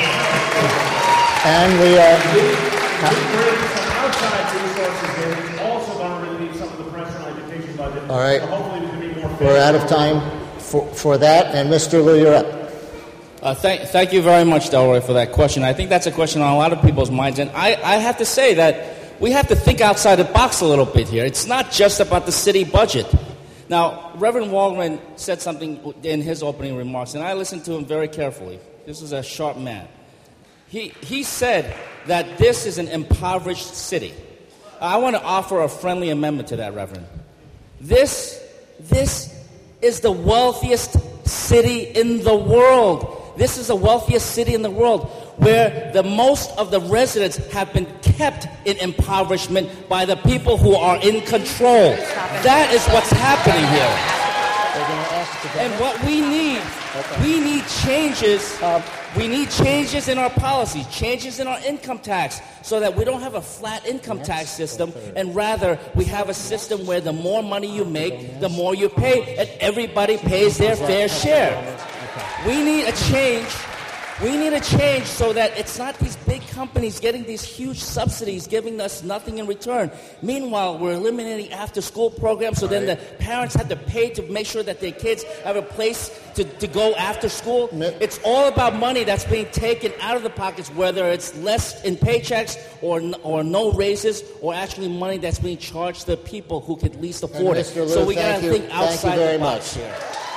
And we bring some outside resources in, also going to relieve some of the pressure on the education budget. All right. So hopefully we can be more fair. We're out of time for that. And Mr. Liu, you're up. Thank you very much, Delroy, for that question. I think that's a question on a lot of people's minds. And I have to say that we have to think outside the box a little bit here. It's not just about the city budget. Now, Reverend Waldron said something in his opening remarks, and I listened to him very carefully. This is a sharp man. He said that this is an impoverished city. I want to offer a friendly amendment to that, Reverend. This is the wealthiest city in the world. This is the wealthiest city in the world where the most of the residents have been kept in impoverishment by the people who are in control. That is what's happening here. And what we need changes. We need changes in our policies, changes in our income tax, so that we don't have a flat income tax system, and rather we have a system where the more money you make, the more you pay, and everybody pays their fair share. We need a change. We need a change so that it's not these big companies getting these huge subsidies, giving us nothing in return. Meanwhile, we're eliminating after-school programs, so then the parents have to pay to make sure that their kids have a place to go after school. It's all about money that's being taken out of the pockets, whether it's less in paychecks or no raises, or actually money that's being charged to people who could least afford it. Mr. Liu, So we got to think outside the box much. here.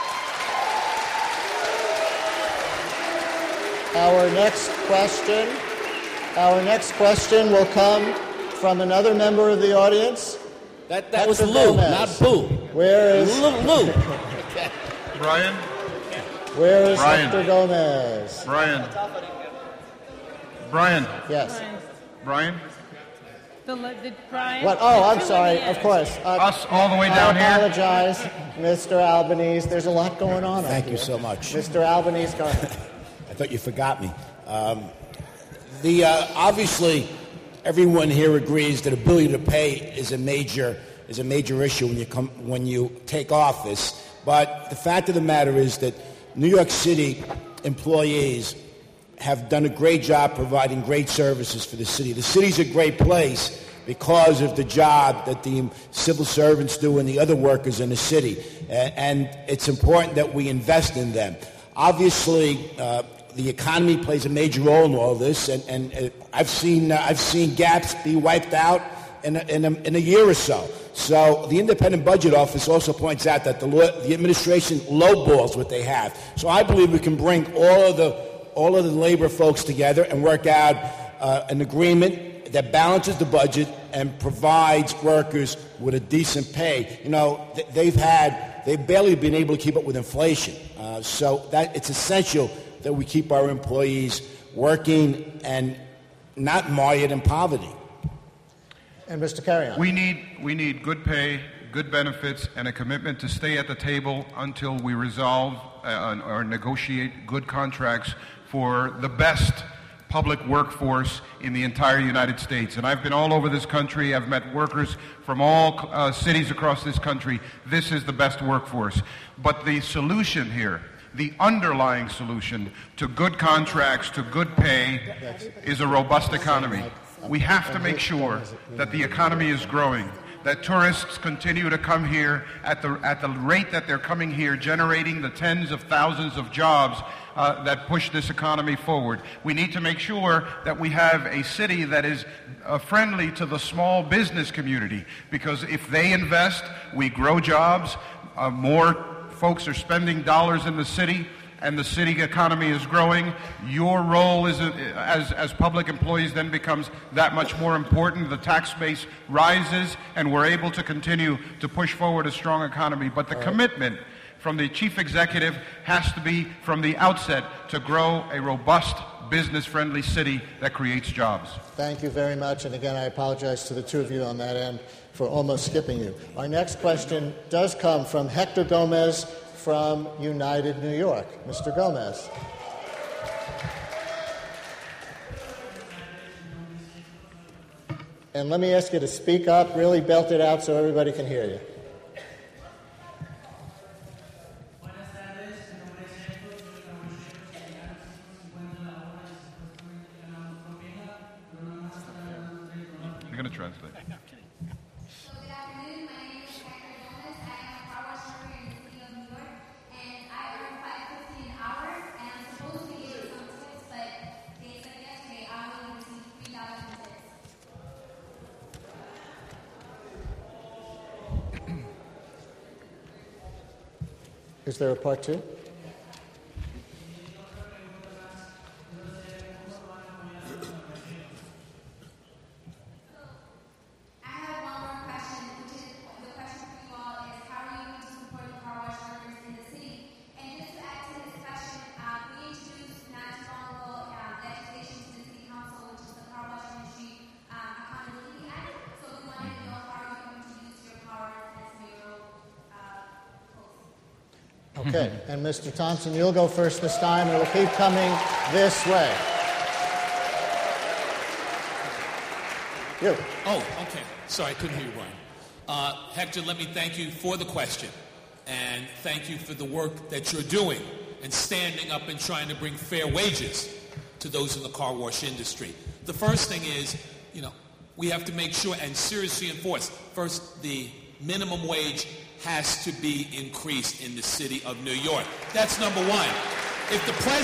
Our next question will come from another member of the audience. That was Lou, not Boo. Where is Lou? Brian? Where is Brian. Hector Gomez? Brian. Yes. Brian? Brian. What? Oh, I'm sorry. Of course. Us all the way down here. I apologize, Mr. Albanese. There's a lot going on. Thank you so much. Mr. Albanese, go ahead. I thought you forgot me. Obviously, everyone here agrees that ability to pay is a major issue when you take office. But the fact of the matter is that New York City employees have done a great job providing great services for the city. The city's a great place because of the job that the civil servants do and the other workers in the city. And it's important that we invest in them. Obviously, the economy plays a major role in all this, and I've seen gaps be wiped out in a year or so. So the Independent Budget Office also points out that the administration lowballs what they have. So I believe we can bring all of the labor folks together and work out an agreement that balances the budget and provides workers with a decent pay. You know, they've barely been able to keep up with inflation. So that it's essential that we keep our employees working and not mired in poverty. And Mr. Carrion. We need good pay, good benefits, and a commitment to stay at the table until we resolve or negotiate good contracts for the best public workforce in the entire United States. And I've been all over this country. I've met workers from all cities across this country. This is the best workforce. But the solution here, the underlying solution to good contracts, to good pay, is a robust economy. We have to make sure that the economy is growing, that tourists continue to come here at the rate that they're coming here, generating the tens of thousands of jobs that push this economy forward. We need to make sure that we have a city that is friendly to the small business community, because if they invest, we grow jobs, more folks are spending dollars in the city, and the city economy is growing. Your role as public employees then becomes that much more important. The tax base rises, and we're able to continue to push forward a strong economy. But the commitment from the chief executive has to be from the outset to grow a robust, business-friendly city that creates jobs. Thank you very much. And again, I apologize to the two of you on that end for almost skipping you. Our next question does come from Hector Gomez from United New York. Mr. Gomez. And let me ask you to speak up, really belt it out so everybody can hear you. You're going to translate. Is there a part two? Okay, and Mr. Thompson, you'll go first this time, and it'll keep coming this way. You. Oh, okay. Sorry, I couldn't hear you, Brian. Hector, let me thank you for the question, and thank you for the work that you're doing and standing up and trying to bring fair wages to those in the car wash industry. The first thing is, we have to make sure and seriously enforce. First, the minimum wage has to be increased in the city of New York. That's number one. If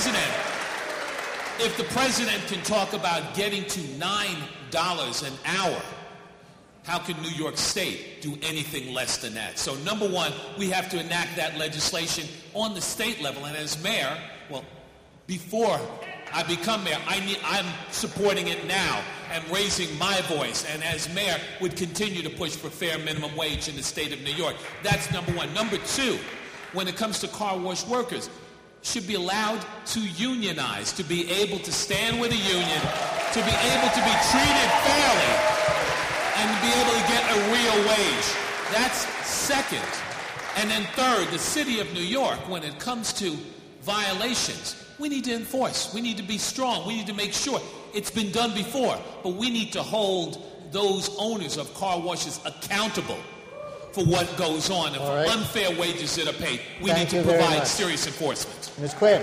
the president can talk about getting to $9 an hour, how can New York State do anything less than that? So number one, we have to enact that legislation on the state level. And as mayor, before I become mayor, I'm supporting it now and raising my voice, and as mayor would continue to push for fair minimum wage in the state of New York. That's number one. Number two, when it comes to car wash workers, should be allowed to unionize, to be able to stand with a union, to be able to be treated fairly. and be able to get a real wage. That's second. And then third, the city of New York, when it comes to violations, we need to enforce. We need to be strong. We need to make sure. It's been done before, but we need to hold those owners of car washes accountable for what goes on and for unfair wages that are paid. We need to provide serious enforcement. Ms. Quinn.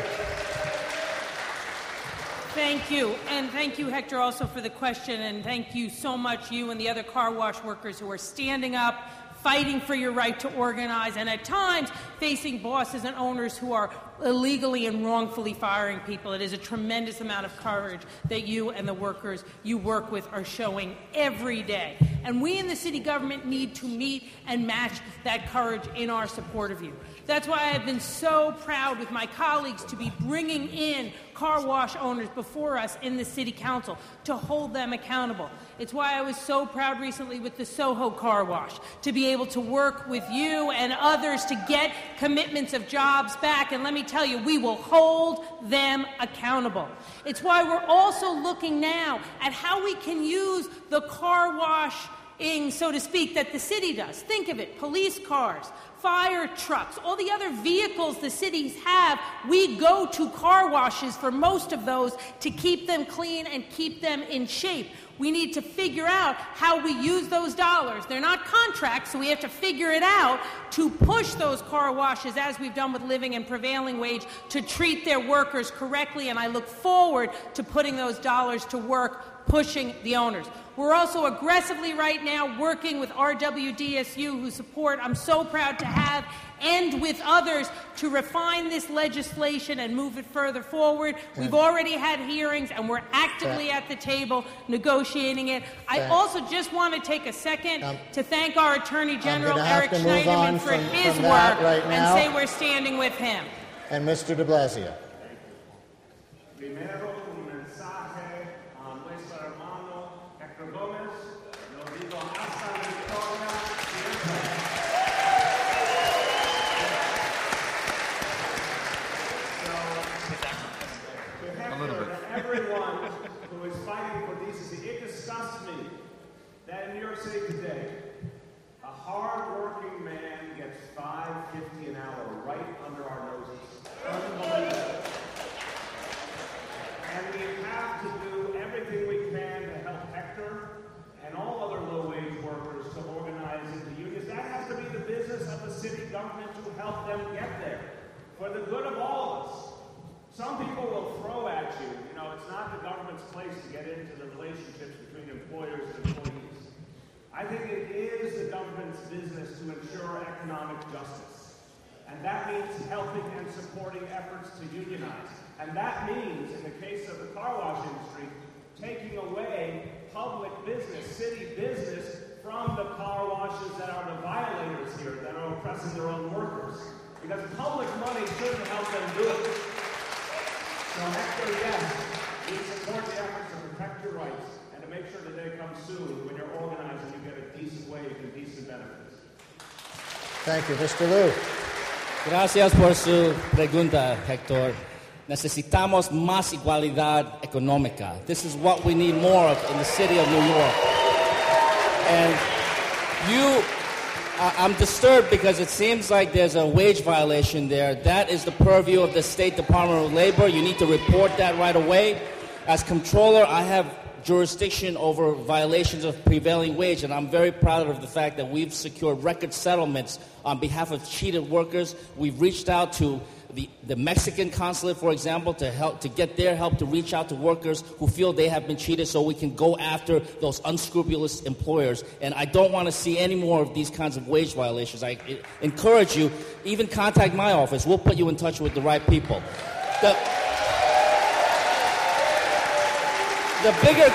Thank you. And thank you, Hector, also for the question. And thank you so much, you and the other car wash workers who are standing up, fighting for your right to organize, and at times facing bosses and owners who are illegally and wrongfully firing people. It is a tremendous amount of courage that you and the workers you work with are showing every day. And we in the city government need to meet and match that courage in our support of you. That's why I've been so proud with my colleagues to be bringing in car wash owners before us in the city council to hold them accountable. It's why I was so proud recently with the Soho car wash to be able to work with you and others to get commitments of jobs back. And let me tell you, we will hold them accountable. It's why we're also looking now at how we can use the car washing, so to speak, that the city does. Think of it, police cars, fire trucks, all the other vehicles the cities have. We go to car washes for most of those to keep them clean and keep them in shape. We need to figure out how we use those dollars. They're not contracts, so we have to figure it out to push those car washes, as we've done with living and prevailing wage, to treat their workers correctly, and I look forward to putting those dollars to work, pushing the owners. We're also aggressively right now working with RWDSU, who support, I'm so proud to have, and with others to refine this legislation and move it further forward. We've already had hearings, and we're actively at the table negotiating it. I also just want to take a second to thank our Attorney General, Eric Schneiderman, for his work and say we're standing with him. And Mr. de Blasio. Everyone who is fighting for decency, it disgusts me that in New York City today, a hard-working man gets $5.50 an hour right under our noses. Unbelievable. And we have to do everything we can to help Hector and all other low-wage workers to organize into unions. That has to be the business of the city government to help them get there for the good of all of us. Some people will throw at you, it's not the government's place to get into the relationships between employers and employees. I think it is the government's business to ensure economic justice. And that means helping and supporting efforts to unionize. And that means, in the case of the car wash industry, taking away public business, city business, from the car washes that are the violators here, that are oppressing their own workers. Because public money shouldn't help them do it. So Hector, yes, we support the efforts to protect your rights and to make sure the day comes soon when you're organized and you get a decent wage and decent benefits. Thank you. Mr. Liu. Gracias por su pregunta, Hector. Necesitamos más igualdad económica. This is what we need more of in the city of New York. And I'm disturbed because it seems like there's a wage violation there. That is the purview of the State Department of Labor. You need to report that right away. As comptroller, I have jurisdiction over violations of prevailing wage, and I'm very proud of the fact that we've secured record settlements on behalf of cheated workers. We've reached out to the Mexican consulate, for example, to get their help to reach out to workers who feel they have been cheated so we can go after those unscrupulous employers. And I don't want to see any more of these kinds of wage violations. I encourage you, even contact my office. We'll put you in touch with the right people. The bigger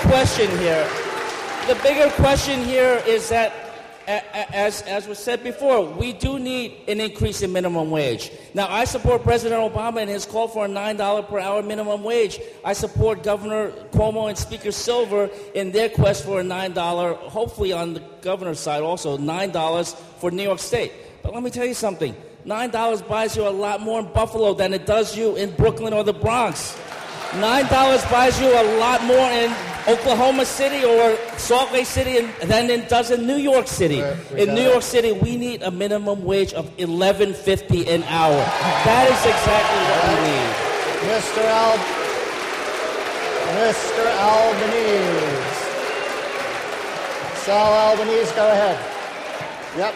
question here is that, as was said before, we do need an increase in minimum wage. Now, I support President Obama and his call for a $9 per hour minimum wage. I support Governor Cuomo and Speaker Silver in their quest for a $9, hopefully on the governor's side also, $9 for New York State. But let me tell you something. $9 buys you a lot more in Buffalo than it does you in Brooklyn or the Bronx. $9 buys you a lot more in Oklahoma City or Salt Lake City than it does in New York City. In New York City, we need a minimum wage of $11.50 an hour. That is exactly what we need. Mr. Albanese. Sal Albanese, go ahead. Yep.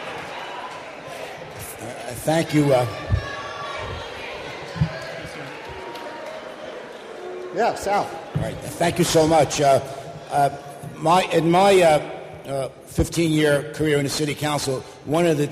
Thank you. Yeah, Sal. All right. Thank you so much. In my 15-year career in the city council, one of the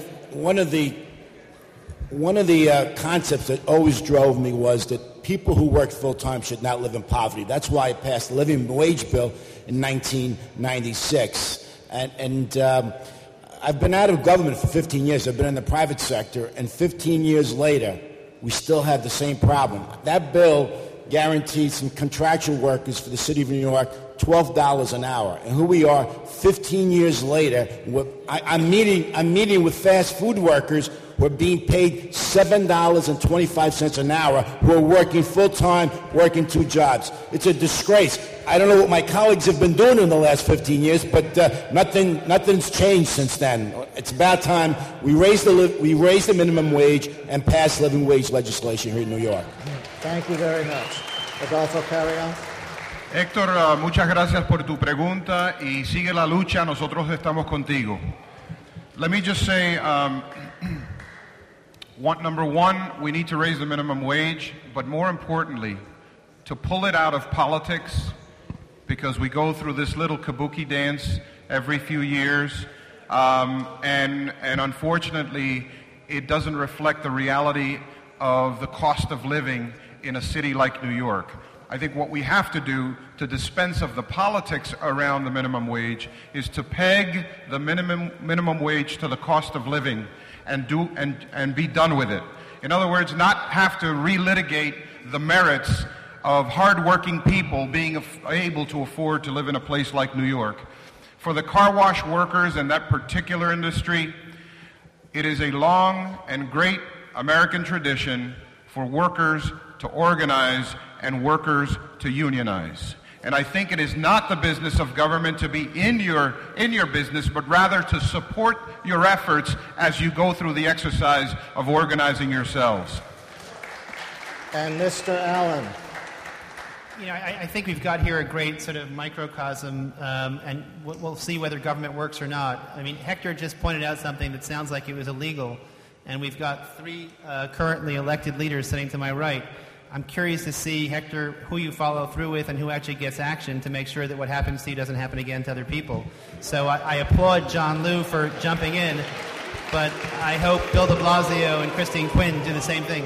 concepts that always drove me was that people who work full-time should not live in poverty. That's why I passed the living wage bill in 1996. And I've been out of government for 15 years. I've been in the private sector, and 15 years later, we still have the same problem. That bill guaranteed some contractual workers for the city of New York $12 an hour. And here we are 15 years later. I'm meeting with fast food workers who are being paid $7.25 an hour, who are working full-time, working 2 jobs. It's a disgrace. I don't know what my colleagues have been doing in the last 15 years, but nothing's changed since then. It's about time we raise the minimum wage and pass living wage legislation here in New York. Thank you very much. Adolfo Carrion. Héctor, muchas gracias por tu pregunta y sigue la lucha, nosotros estamos contigo. Let me just say, number one, we need to raise the minimum wage, but more importantly, to pull it out of politics, because we go through this little kabuki dance every few years, and unfortunately, it doesn't reflect the reality of the cost of living in a city like New York. I think what we have to do to dispense of the politics around the minimum wage is to peg the minimum wage to the cost of living and be done with it. In other words, not have to relitigate the merits of hardworking people being able to afford to live in a place like New York. For the car wash workers in that particular industry, it is a long and great American tradition for workers to organize and workers to unionize. And I think it is not the business of government to be in your business, but rather to support your efforts as you go through the exercise of organizing yourselves. And Mr. Allen. You know, I think we've got here a great sort of microcosm, and we'll see whether government works or not. I mean, Hector just pointed out something that sounds like it was illegal, and we've got 3 currently elected leaders sitting to my right. I'm curious to see, Hector, who you follow through with and who actually gets action to make sure that what happens to you doesn't happen again to other people. So I applaud John Liu for jumping in, but I hope Bill de Blasio and Christine Quinn do the same thing.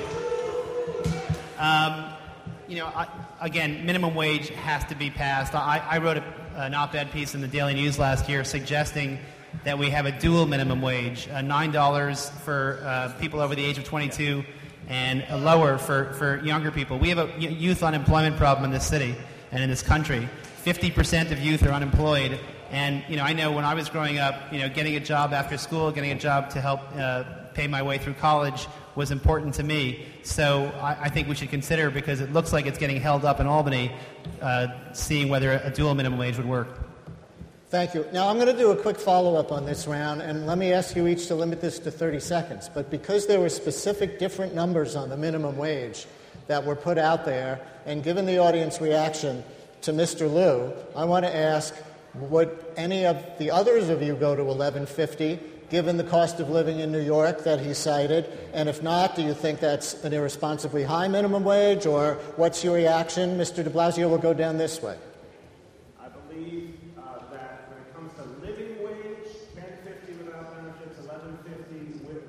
Again, minimum wage has to be passed. I wrote an op-ed piece in the Daily News last year suggesting that we have a dual minimum wage, $9 for people over the age of 22 and a lower for younger people. We have a youth unemployment problem in this city and in this country. 50% of youth are unemployed. And, I know when I was growing up, getting a job after school, getting a job to help pay my way through college was important to me. So I think we should consider, because it looks like it's getting held up in Albany, seeing whether a dual minimum wage would work. Thank you. Now, I'm going to do a quick follow-up on this round, and let me ask you each to limit this to 30 seconds. But because there were specific different numbers on the minimum wage that were put out there, and given the audience reaction to Mr. Liu, I want to ask, would any of the others of you go to $11.50, given the cost of living in New York that he cited? And if not, do you think that's an irresponsibly high minimum wage, or what's your reaction? Mr. de Blasio will go down this way. I believe that when it comes to living wage, $10.50 without benefits, $11.50 with,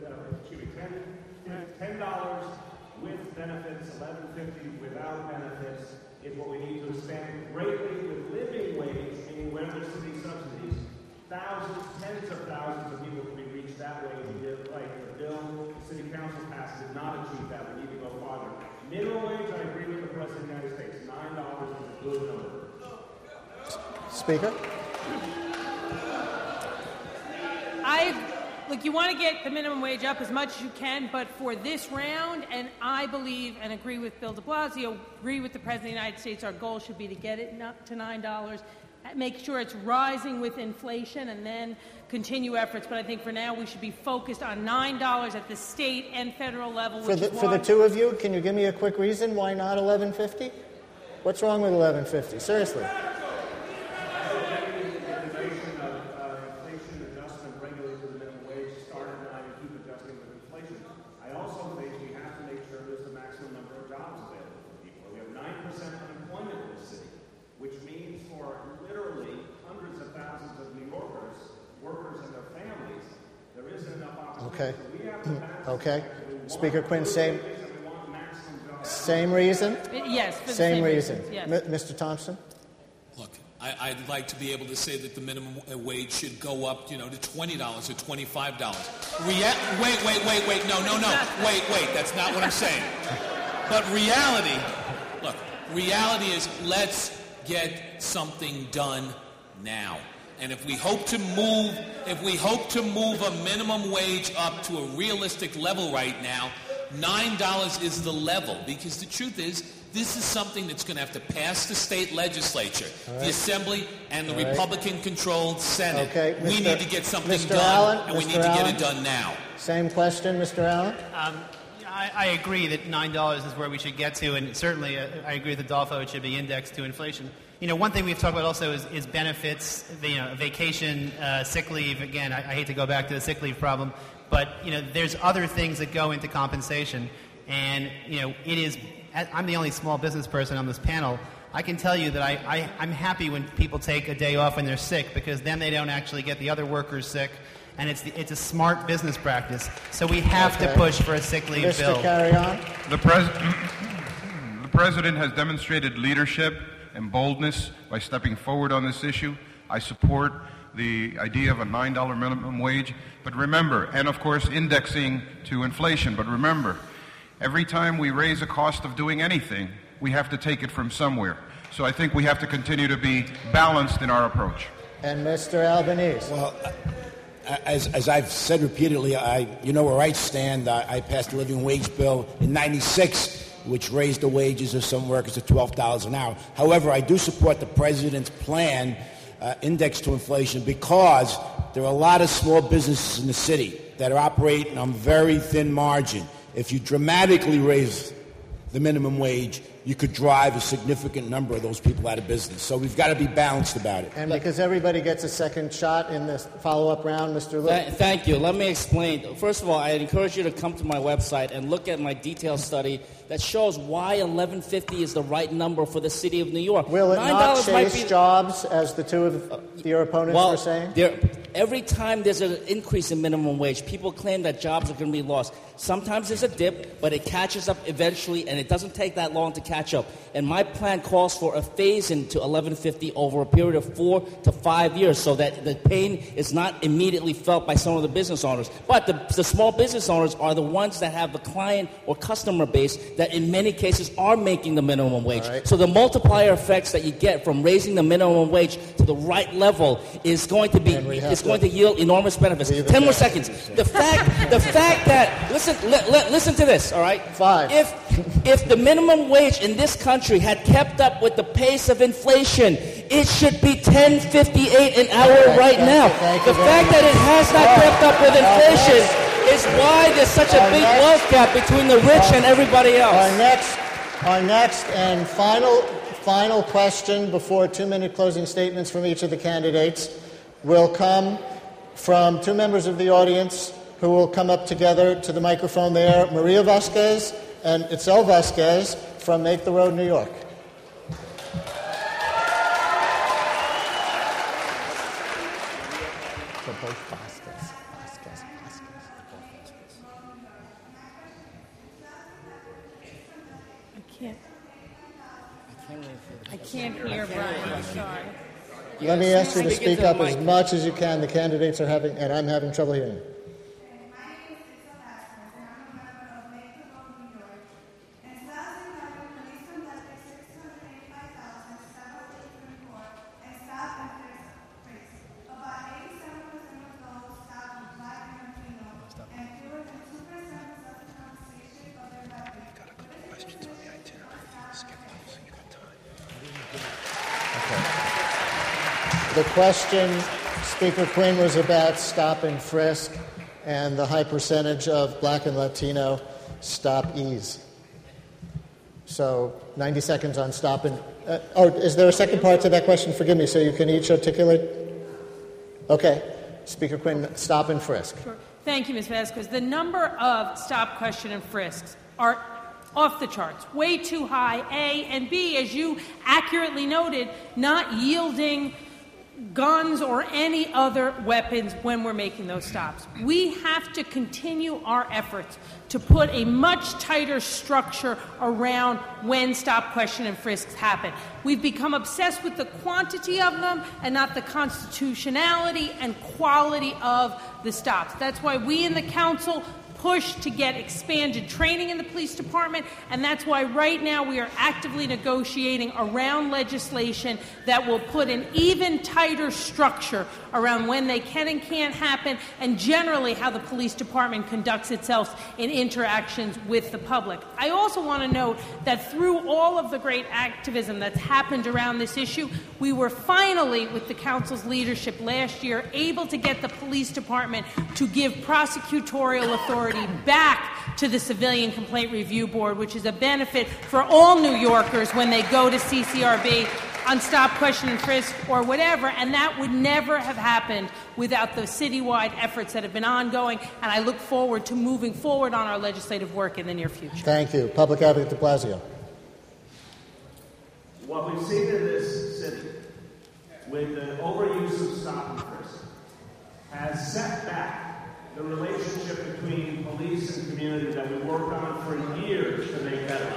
$10 with benefits, $11.50 without benefits is what we need to expand greatly with living wage, meaning where there's city subsidies. Thousands, tens of thousands of people can be reached that way. We did, like the bill the city council passed did not achieve that. We need to go farther. Minimum wage, I agree with the President of the United States. $9 is a good number. Speaker? look, you want to get the minimum wage up as much as you can, but for this round, and I believe and agree with Bill de Blasio, agree with the President of the United States, our goal should be to get it to $9, make sure it's rising with inflation, and then continue efforts. But I think for now we should be focused on $9 at the state and federal level. For the two of you, can you give me a quick reason why not $11.50? What's wrong with $11.50? Seriously. Okay. Speaker Quinn, same reason? Yes. For same reason. Yes. Mr. Thompson? Look, I'd like to be able to say that the minimum wage should go up, to $20 or $25. Wait. No. Wait. That's not what I'm saying. But reality is let's get something done now. And if we hope to move a minimum wage up to a realistic level right now, $9 is the level. Because the truth is, this is something that's going to have to pass the state legislature, the Assembly, and the Republican-controlled Senate. Okay. We need to get something done, Allen, and we need to get it done now. Same question, Mr. Allen? I agree that $9 is where we should get to, and certainly I agree with Adolfo, it should be indexed to inflation. One thing we've talked about also is benefits, vacation, sick leave. Again, I hate to go back to the sick leave problem, but, there's other things that go into compensation. And, it is, I'm the only small business person on this panel. I can tell you that I'm happy when people take a day off when they're sick, because then they don't actually get the other workers sick. And it's a smart business practice. So we have to push for a sick leave bill. Mr. Carry-on. The President has demonstrated leadership and boldness by stepping forward on this issue. I support the idea of a $9 minimum wage. But remember, and of course indexing to inflation, but remember, every time we raise a cost of doing anything, we have to take it from somewhere. So I think we have to continue to be balanced in our approach. And Mr. Albanese. Well, as I've said repeatedly, where I stand. I passed a living wage bill in '96, which raised the wages of some workers to $12 an hour. However, I do support the President's plan, indexed to inflation, because there are a lot of small businesses in the city that are operating on very thin margin. If you dramatically raise the minimum wage, you could drive a significant number of those people out of business. So we've got to be balanced about it. And because everybody gets a second shot in this follow-up round, Mr. Lipp. Thank you. Let me explain. First of all, I encourage you to come to my website and look at my detailed study that shows why $11.50 is the right number for the city of New York. Will it not chase jobs, as the two of your opponents were saying? Every time there's an increase in minimum wage, people claim that jobs are going to be lost. Sometimes there's a dip, but it catches up eventually, and it doesn't take that long to catch up. And my plan calls for a phase-in to $11.50 over a period of 4 to 5 years, so that the pain is not immediately felt by some of the business owners. But the small business owners are the ones that have the client or customer base that in many cases are making the minimum wage. Right. So the multiplier effects that you get from raising the minimum wage to the right level is going to going to yield enormous benefits. 10 more seconds. The fact that listen to this, all right? 5. If the minimum wage in this country had kept up with the pace of inflation, it should be $10.58 an hour right now. The fact that it has not kept up with inflation is why there's such a big wealth gap between the rich and everybody else. Our next and final question before 2-minute closing statements from each of the candidates will come from two members of the audience who will come up together to the microphone there, Maria Vasquez and Itzel Vasquez from Make the Road New York. I can't hear Brian. I'm sorry. Let me ask you to speak up as much as you can. The candidates are having, and I'm having trouble hearing. The question, Speaker Quinn, was about stop and frisk and the high percentage of Black and Latino stop-ees. So 90 seconds on stop and... is there a second part to that question? Forgive me, so you can each articulate? Okay. Speaker Quinn, stop and frisk. Sure. Thank you, Ms. Vasquez. The number of stop, question, and frisks are off the charts, way too high, A, and B, as you accurately noted, not yielding guns or any other weapons when we're making those stops. We have to continue our efforts to put a much tighter structure around when stop, question, and frisks happen. We've become obsessed with the quantity of them and not the constitutionality and quality of the stops. That's why we in the council push to get expanded training in the police department, and that's why right now we are actively negotiating around legislation that will put an even tighter structure around when they can and can't happen, and generally how the police department conducts itself in interactions with the public. I also want to note that through all of the great activism that's happened around this issue, we were finally, with the council's leadership last year, able to get the police department to give prosecutorial authority back to the Civilian Complaint Review Board, which is a benefit for all New Yorkers when they go to CCRB on stop, question, and frisk or whatever, and that would never have happened without the citywide efforts that have been ongoing, and I look forward to moving forward on our legislative work in the near future. Thank you. Public Advocate de Blasio. What we've seen in this city with the overuse of stop and frisk has set back the relationship between police and community that we worked on for years to make better.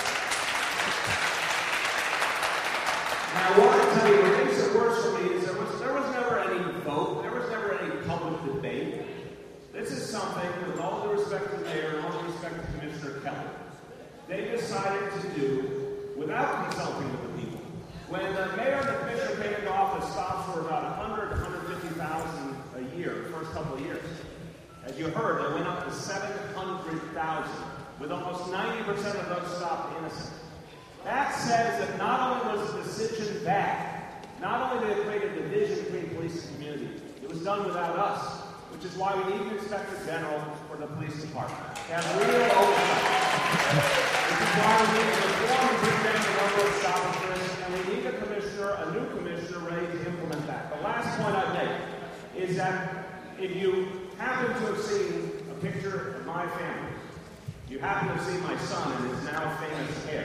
Now, I want to tell you, what makes it worse for me is there was never any vote, there was never any public debate. This is something, with all due respect to the mayor and all due respect to Commissioner Kelly, they decided to do without consulting with the people. When the mayor and the commissioner came into office, stops were about 100 to 150,000 a year, the first couple of years. As you heard, they went up to 700,000, with almost 90% of those stopped innocent. That says that not only was the decision bad, not only did it create a division between police and community, it was done without us, which is why we need an Inspector General for the police department. To have real oversight. Which is why we need to reform and prevent the number of stop and frisk, and we need a new commissioner ready to implement that. The last point I'd make is that if you happen to have seen a picture of my family, you happen to have seen my son and his now famous hair.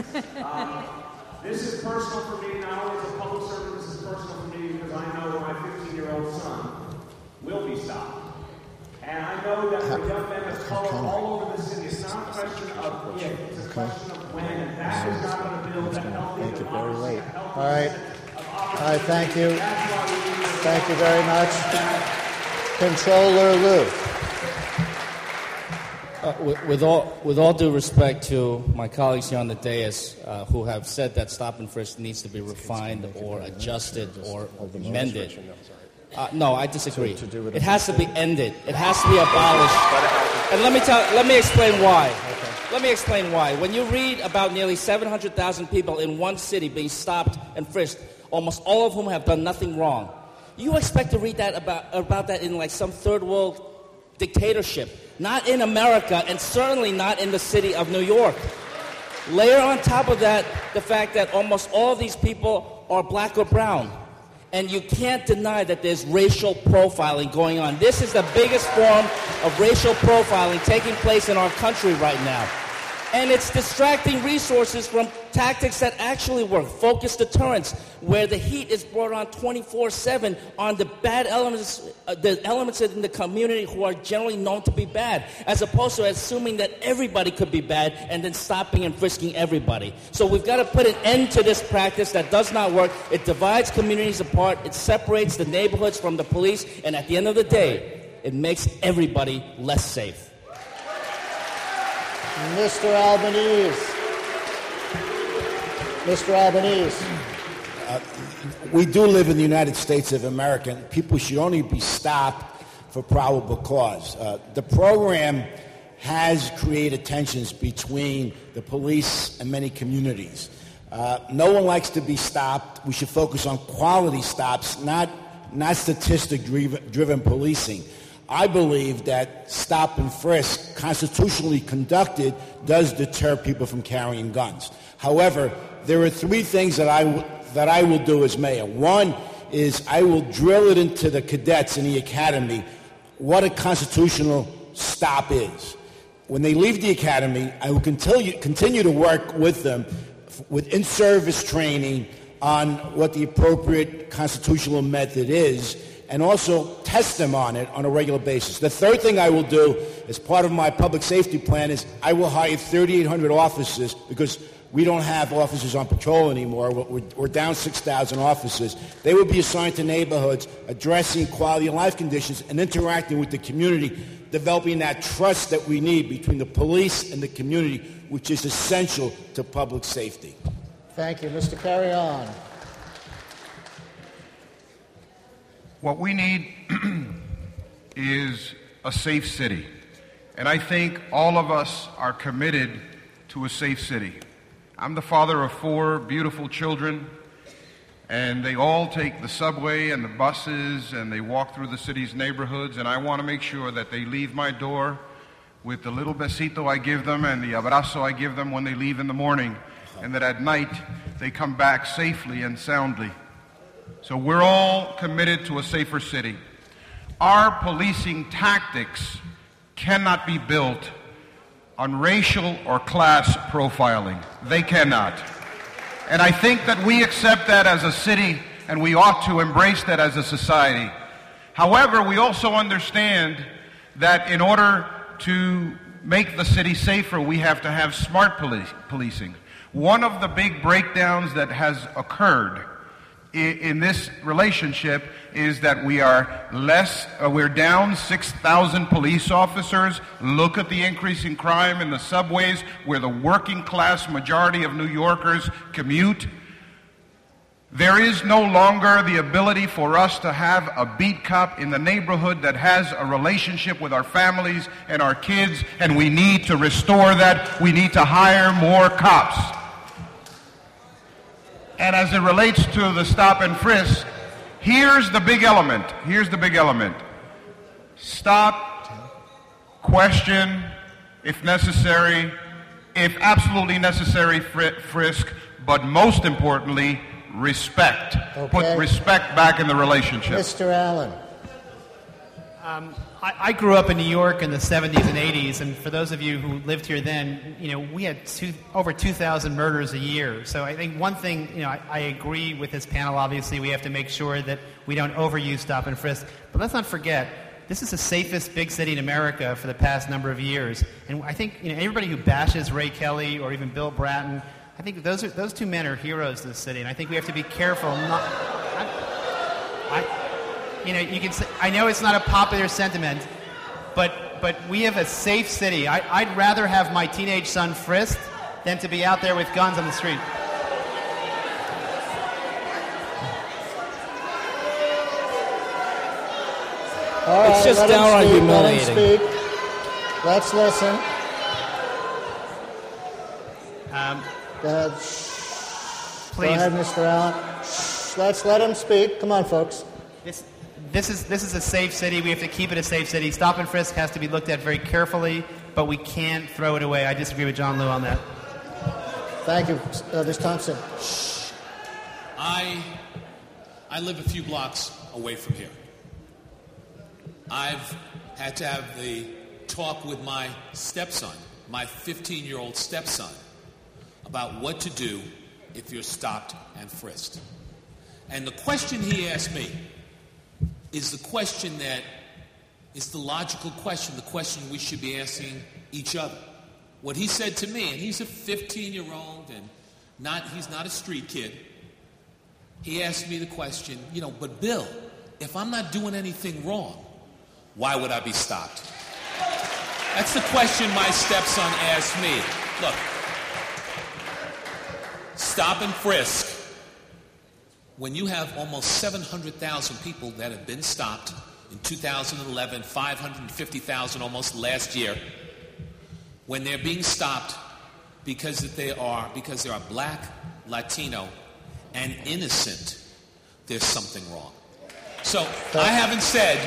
This is personal for me, not only as a public servant, this is personal for me because I know my 15-year-old son will be stopped. And I know that for young men of color all over the city, it's not a question of if, it's a question of when, and that is not going to build a healthy democracy. All right. All right, thank you. Thank you very much. Controller Liu. With all due respect to my colleagues here on the dais who have said that stop and frisk needs to be refined or adjusted or amended, no, I disagree. It has to be ended. It has to be abolished. And let me explain why. Let me explain why. When you read about nearly 700,000 people in one city being stopped and frisked, almost all of whom have done nothing wrong, you expect to read that about that in like some third world dictatorship. Not in America, and certainly not in the city of New York. Layer on top of that the fact that almost all of these people are black or brown. And you can't deny that there's racial profiling going on. This is the biggest form of racial profiling taking place in our country right now. And it's distracting resources from tactics that actually work. Focused deterrence, where the heat is brought on 24/7 on the bad elements, the elements in the community who are generally known to be bad, as opposed to assuming that everybody could be bad and then stopping and frisking everybody. So we've got to put an end to this practice that does not work. It divides communities apart. It separates the neighborhoods from the police. And at the end of the day, it makes everybody less safe. Mr. Albanese. Mr. Albanese. We do live in the United States of America, and people should only be stopped for probable cause. The program has created tensions between the police and many communities. No one likes to be stopped. We should focus on quality stops, not statistic-driven policing. I believe that stop and frisk, constitutionally conducted, does deter people from carrying guns. However, there are three things that I will do as mayor. One is I will drill it into the cadets in the academy what a constitutional stop is. When they leave the academy, I will continue to work with them with in-service training on what the appropriate constitutional method is, and also test them on it on a regular basis. The third thing I will do as part of my public safety plan is I will hire 3,800 officers, because we don't have officers on patrol anymore. We're down 6,000 officers. They will be assigned to neighborhoods, addressing quality of life conditions and interacting with the community, developing that trust that we need between the police and the community, which is essential to public safety. Thank you. Mr. Carry-On. What we need is a safe city. And I think all of us are committed to a safe city. I'm the father of 4 beautiful children, and they all take the subway and the buses, and they walk through the city's neighborhoods, and I want to make sure that they leave my door with the little besito I give them and the abrazo I give them when they leave in the morning, and that at night they come back safely and soundly. So we're all committed to a safer city. Our policing tactics cannot be built on racial or class profiling. They cannot. And I think that we accept that as a city, and we ought to embrace that as a society. However, we also understand that in order to make the city safer, we have to have smart policing. One of the big breakdowns that has occurred in this relationship is that we're down 6,000 police officers. Look at the increase in crime in the subways where the working class majority of New Yorkers commute. There is no longer the ability for us to have a beat cop in the neighborhood that has a relationship with our families and our kids, and we need to restore that. We need to hire more cops. And as it relates to the stop and frisk, here's the big element. Stop, question, if necessary, if absolutely necessary, frisk, but most importantly, respect. Okay. Put respect back in the relationship. Mr. Allen. I grew up in New York in the 70s and 80s, and for those of you who lived here then, we had over 2,000 murders a year. So I think one thing, I agree with this panel. Obviously, we have to make sure that we don't overuse stop and frisk. But let's not forget, this is the safest big city in America for the past number of years. And I think everybody who bashes Ray Kelly or even Bill Bratton, I think those two men are heroes to the city, and I think we have to be careful not. You can say, I know it's not a popular sentiment, but we have a safe city. I'd rather have my teenage son frisked than to be out there with guns on the street. All right, it's just downright humiliating. Let him speak. Let's listen. Go ahead. Please. Go ahead, Mr. Allen. Let's let him speak. Come on, folks. This is a safe city. We have to keep it a safe city. Stop and frisk has to be looked at very carefully, but we can't throw it away. I disagree with John Liu on that. Thank you, Ms. Thompson. I live a few blocks away from here. I've had to have the talk with my stepson, my 15-year-old stepson, about what to do if you're stopped and frisked. And the question he asked me is the question that is the logical question, the question we should be asking each other. What he said to me, and he's a 15-year-old and he's not a street kid. He asked me the question, but Bill, if I'm not doing anything wrong, why would I be stopped? That's the question my stepson asked me. Look, stop and frisk. When you have almost 700,000 people that have been stopped in 2011, 550,000 almost last year, when they're being stopped because they are black Latino, and innocent, there's something wrong. So I haven't said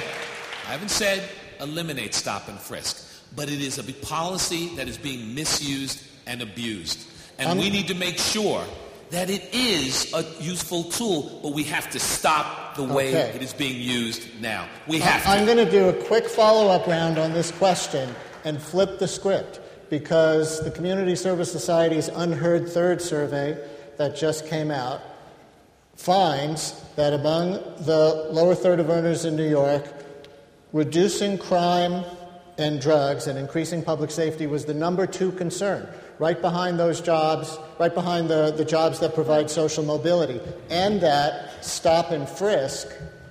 eliminate stop and frisk, but it is a policy that is being misused and abused. And we need to make sure that it is a useful tool, but we have to stop the way it is being used now. We have to. I'm going to do a quick follow-up round on this question and flip the script, because the Community Service Society's Unheard Third survey that just came out finds that among the lower third of earners in New York, reducing crime and drugs and increasing public safety was the number 2 concern, right behind those jobs, right behind the jobs that provide social mobility, and that stop and frisk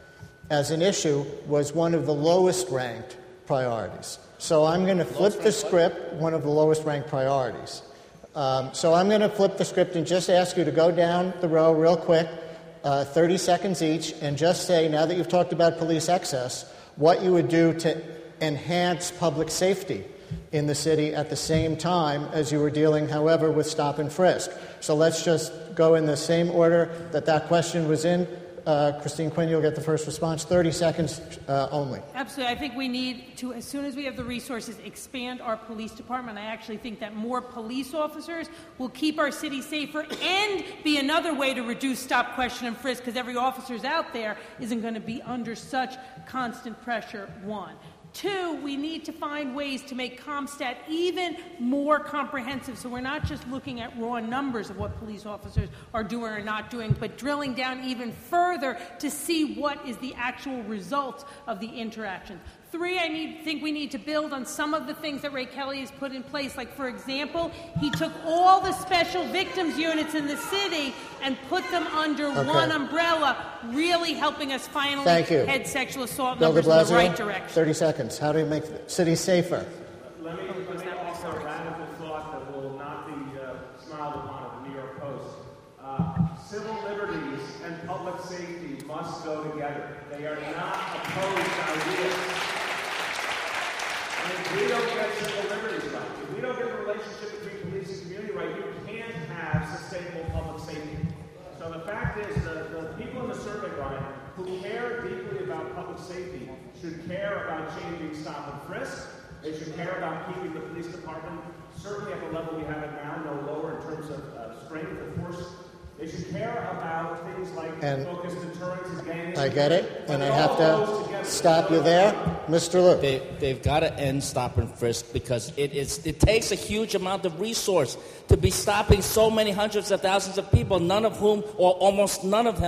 as an issue was one of the lowest ranked priorities. So I'm going to flip the script, one of the lowest ranked priorities. So I'm going to flip the script and just ask you to go down the row real quick, 30 seconds each, and just say, now that you've talked about police excess, what you would do to enhance public safety in the city at the same time as you were dealing, however, with stop and frisk. So let's just go in the same order that question was in. Christine Quinn, you'll get the first response. 30 seconds only. Absolutely. I think we need to, as soon as we have the resources, expand our police department. I actually think that more police officers will keep our city safer and be another way to reduce stop, question, and frisk, because every officer's out there isn't going to be under such constant pressure, 1. 2, we need to find ways to make CompStat even more comprehensive, so we're not just looking at raw numbers of what police officers are doing or not doing, but drilling down even further to see what is the actual result of the interaction. 3, I think we need to build on some of the things that Ray Kelly has put in place. Like, for example, he took all the special victims units in the city and put them under one umbrella, really helping us finally head sexual assault numbers in the right direction. 30 seconds. How do we make the city safer? Let me offer a radical thought that will not be smiled upon at the New York Post. Civil liberties and public safety must go together. They are not opposed ideas. If we don't get civil liberties right, if we don't get the relationship between police and community right, you can't have sustainable public safety. So the fact is, the people in the survey, Brian, who care deeply about public safety should care about changing stop and frisk. They should care about keeping the police department certainly at the level we have it now, no lower in terms of strength and force. They should care about things like focused deterrence and gang. I get it, and I have to stop you there. Mr. Luke. They've got to end stop and frisk, because it takes a huge amount of resource to be stopping so many hundreds of thousands of people, none of whom, or almost none of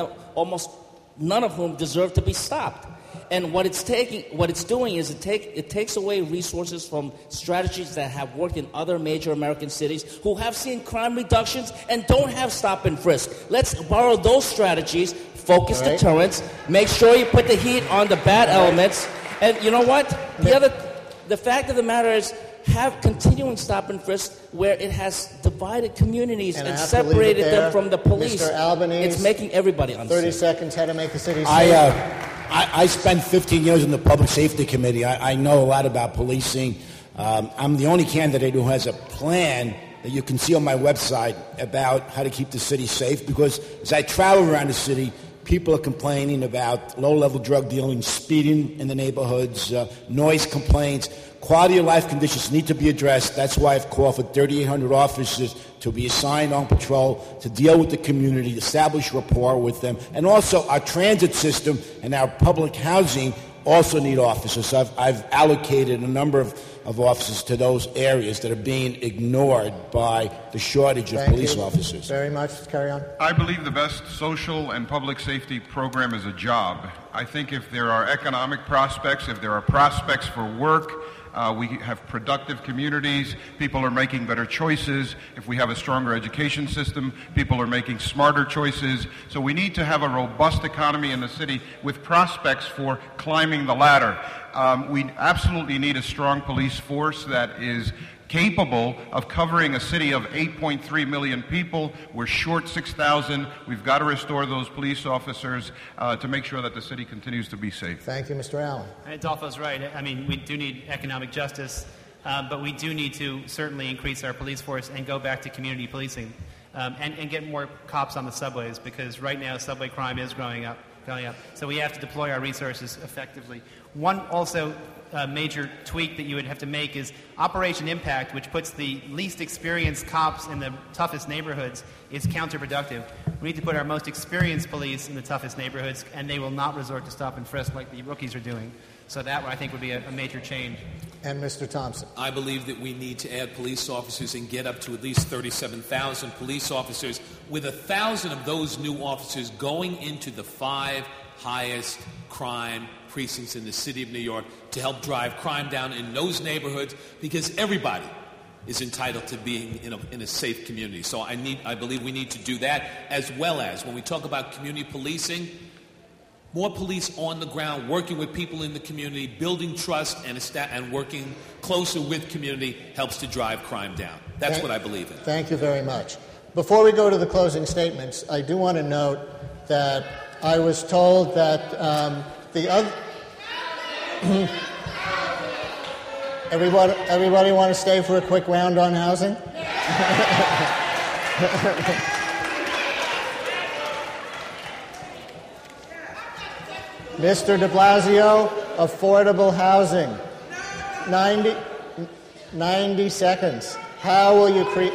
whom deserve to be stopped. And what it's doing is it takes away resources from strategies that have worked in other major American cities who have seen crime reductions and don't have stop and frisk. Let's borrow those strategies, focus deterrence, make sure you put the heat on the bad elements. And you know what? The fact of the matter is, have continuing stop and frisk where it has divided communities and separated them from the police. Mr. Albanese, it's making everybody unsafe. 30 seconds, how to make the city safe. I spent 15 years in the Public Safety Committee. I know a lot about policing. I'm the only candidate who has a plan that you can see on my website about how to keep the city safe, because as I travel around the city, people are complaining about low-level drug dealing, speeding in the neighborhoods, noise complaints. Quality of life conditions need to be addressed. That's why I've called for 3,800 officers to be assigned on patrol to deal with the community, establish rapport with them. And also our transit system and our public housing also need officers. So I've allocated a number of officers to those areas that are being ignored by the shortage of police officers. Very much. Carry on. I believe the best social and public safety program is a job. I think if there are economic prospects, if there are prospects for work, we have productive communities, people are making better choices. If we have a stronger education system, people are making smarter choices. So we need to have a robust economy in the city with prospects for climbing the ladder. We absolutely need a strong police force that is capable of covering a city of 8.3 million people. We're short 6,000. We've got to restore those police officers to make sure that the city continues to be safe. Thank you, Mr. Allen. Adolfo's right. I mean, we do need economic justice, but we do need to certainly increase our police force and go back to community policing. and get more cops on the subways, because right now subway crime is going up. So we have to deploy our resources effectively. One also major tweak that you would have to make is Operation Impact, which puts the least experienced cops in the toughest neighborhoods, is counterproductive. We need to put our most experienced police in the toughest neighborhoods, and they will not resort to stop and frisk like the rookies are doing. So that, I think, would be a major change. And Mr. Thompson. I believe that we need to add police officers and get up to at least 37,000 police officers, with 1,000 of those new officers going into the 5 highest crime precincts in the city of New York to help drive crime down in those neighborhoods, because everybody is entitled to being in a safe community. So I believe we need to do that, as well as when we talk about community policing, more police on the ground, working with people in the community, building trust, and working closer with community helps to drive crime down. That's what I believe in. Thank you very much. Before we go to the closing statements, I do want to note that I was told that the other... Everybody want to stay for a quick round on housing? Mr. de Blasio, affordable housing. 90 seconds. How will you create...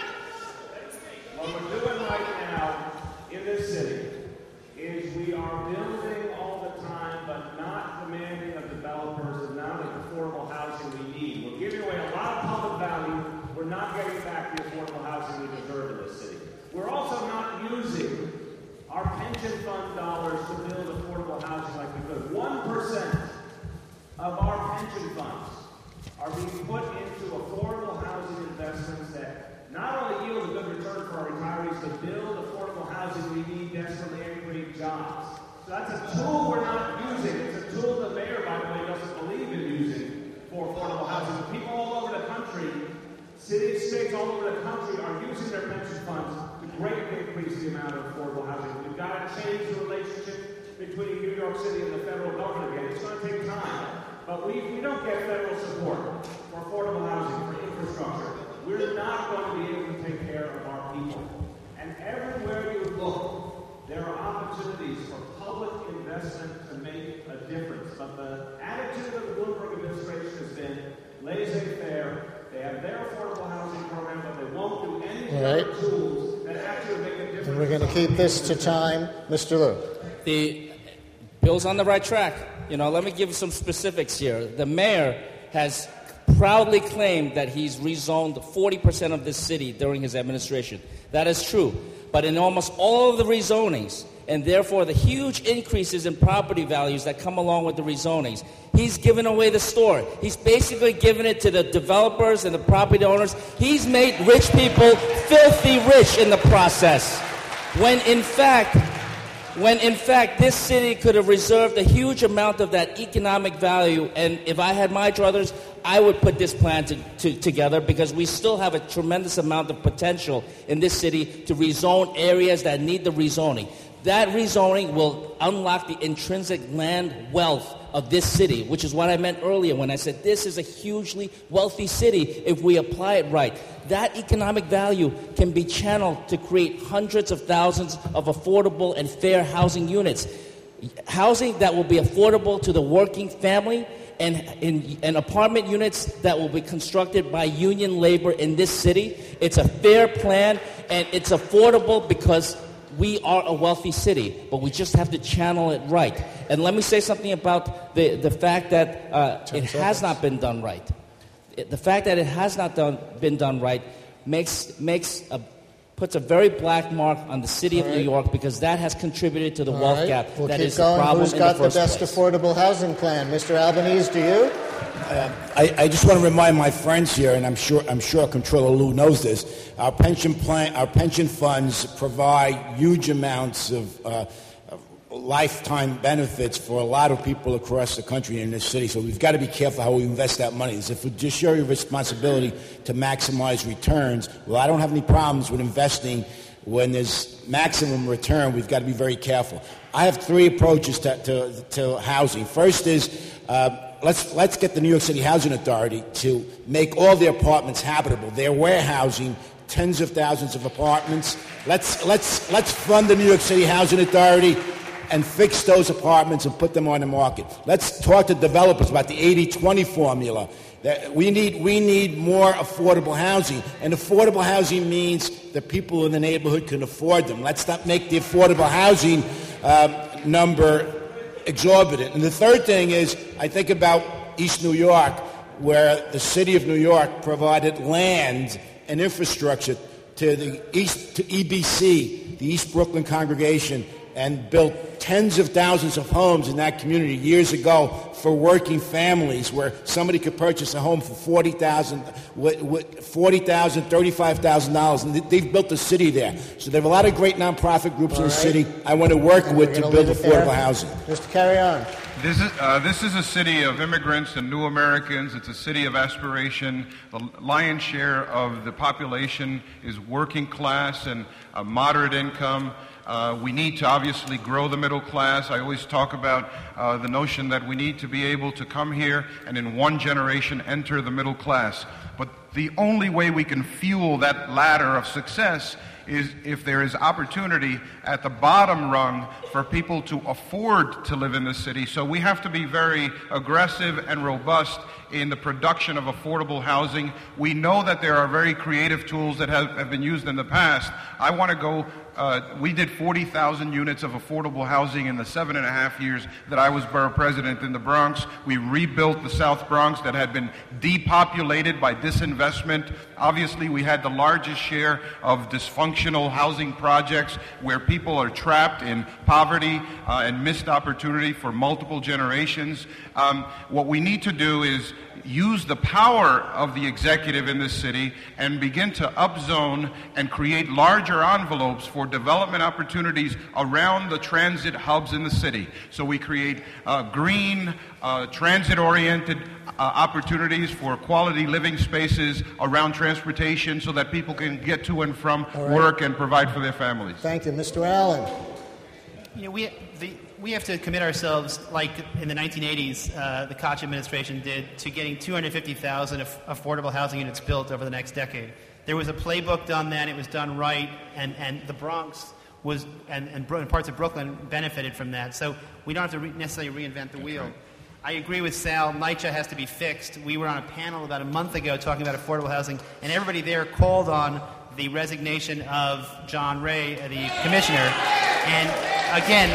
What we're doing right now in this city is we are building all the time, but not demanding of developers the amount of affordable housing we need. We're giving away a lot of public value. We're not getting back the affordable housing we deserve in this city. We're also not using our pension fund dollars to build affordable housing like we could. 1% of our pension funds are being put into affordable housing investments that not only yield a good return for our retirees, but build affordable housing we need desperately and create jobs. So that's a tool we're not using. It's a tool the mayor, by the way, doesn't believe in using for affordable housing. People all over the country, cities, states all over the country are using their pension funds to greatly increase the amount of affordable housing. We've got to change the relationship between New York City and the federal government again. It's going to take time. But we don't get federal support for affordable housing, for infrastructure, we're not going to be able to take care of our people. And everywhere you look, there are opportunities for public investment to make a difference. But the attitude of the Bloomberg administration has been laissez-faire. They have their affordable housing program, but they won't do any other tools that actually make a difference. And we're going to keep this to time. Mr. Liu. The bill's on the right track. Let me give some specifics here. The mayor has proudly claimed that he's rezoned 40% of this city during his administration. That is true. But in almost all of the rezonings, and therefore the huge increases in property values that come along with the rezonings, he's given away the store. He's basically given it to the developers and the property owners. He's made rich people filthy rich in the process. When in fact, this city could have reserved a huge amount of that economic value, and if I had my druthers, I would put this plan together, because we still have a tremendous amount of potential in this city to rezone areas that need the rezoning. That rezoning will unlock the intrinsic land wealth of this city, which is what I meant earlier when I said this is a hugely wealthy city if we apply it right. That economic value can be channeled to create hundreds of thousands of affordable and fair housing units. Housing that will be affordable to the working family, and apartment units that will be constructed by union labor in this city. It's a fair plan, and it's affordable because we are a wealthy city, but we just have to channel it right. And let me say something about the fact that it has not been done right. The fact that it has not been done right puts a very black mark on the city of New York, because that has contributed to the wealth gap. We'll that keep is going. the problem. Who's got the best place. affordable housing plan? Mr. Albanese, do you? I just want to remind my friends here, and I'm sure Comptroller Liu knows this. Our pension funds provide huge amounts of lifetime benefits for a lot of people across the country in this city. So we've got to be careful how we invest that money. It's a fiduciary responsibility to maximize returns. Well, I don't have any problems with investing when there's maximum return. We've got to be very careful. I have 3 approaches to housing. First is let's get the New York City Housing Authority to make all their apartments habitable. Their warehousing tens of thousands of apartments. Let's fund the New York City Housing Authority and fix those apartments and put them on the market. Let's talk to developers about the 80-20 formula. We need more affordable housing, and affordable housing means that people in the neighborhood can afford them. Let's not make the affordable housing number exorbitant. And the third thing is, I think about East New York, where the city of New York provided land and infrastructure to EBC, the East Brooklyn Congregation, and built tens of thousands of homes in that community years ago for working families, where somebody could purchase a home for $40,000, $35,000, and they've built a city there. So they have a lot of great nonprofit groups in the city I want to work with to build affordable housing. Just carry on. This is a city of immigrants and new Americans. It's a city of aspiration. The lion's share of the population is working class and moderate income. We need to obviously grow the middle class. I always talk about the notion that we need to be able to come here and in one generation enter the middle class. But the only way we can fuel that ladder of success is if there is opportunity at the bottom rung for people to afford to live in the city. So we have to be very aggressive and robust in the production of affordable housing. We know that there are very creative tools that have been used in the past. I want to go, we did 40,000 units of affordable housing in the 7.5 years that I was borough president in the Bronx. We rebuilt the South Bronx that had been depopulated by disinvestment. Obviously, we had the largest share of dysfunctional housing projects where people are trapped in poverty and missed opportunity for multiple generations. What we need to do is use the power of the executive in this city and begin to upzone and create larger envelopes for development opportunities around the transit hubs in the city. So we create green, transit-oriented opportunities for quality living spaces around transportation so that people can get to and from work and provide for their families. Thank you. Mr. Allen. You know, we have to commit ourselves, like in the 1980s, the Koch administration did, to getting 250,000 affordable housing units built over the next decade. There was a playbook done then, it was done right, and the Bronx was, and parts of Brooklyn benefited from that. So we don't have to necessarily reinvent the wheel. I agree with Sal, NYCHA has to be fixed. We were on a panel about a month ago talking about affordable housing, and everybody there called on the resignation of John Ray, the commissioner. And again,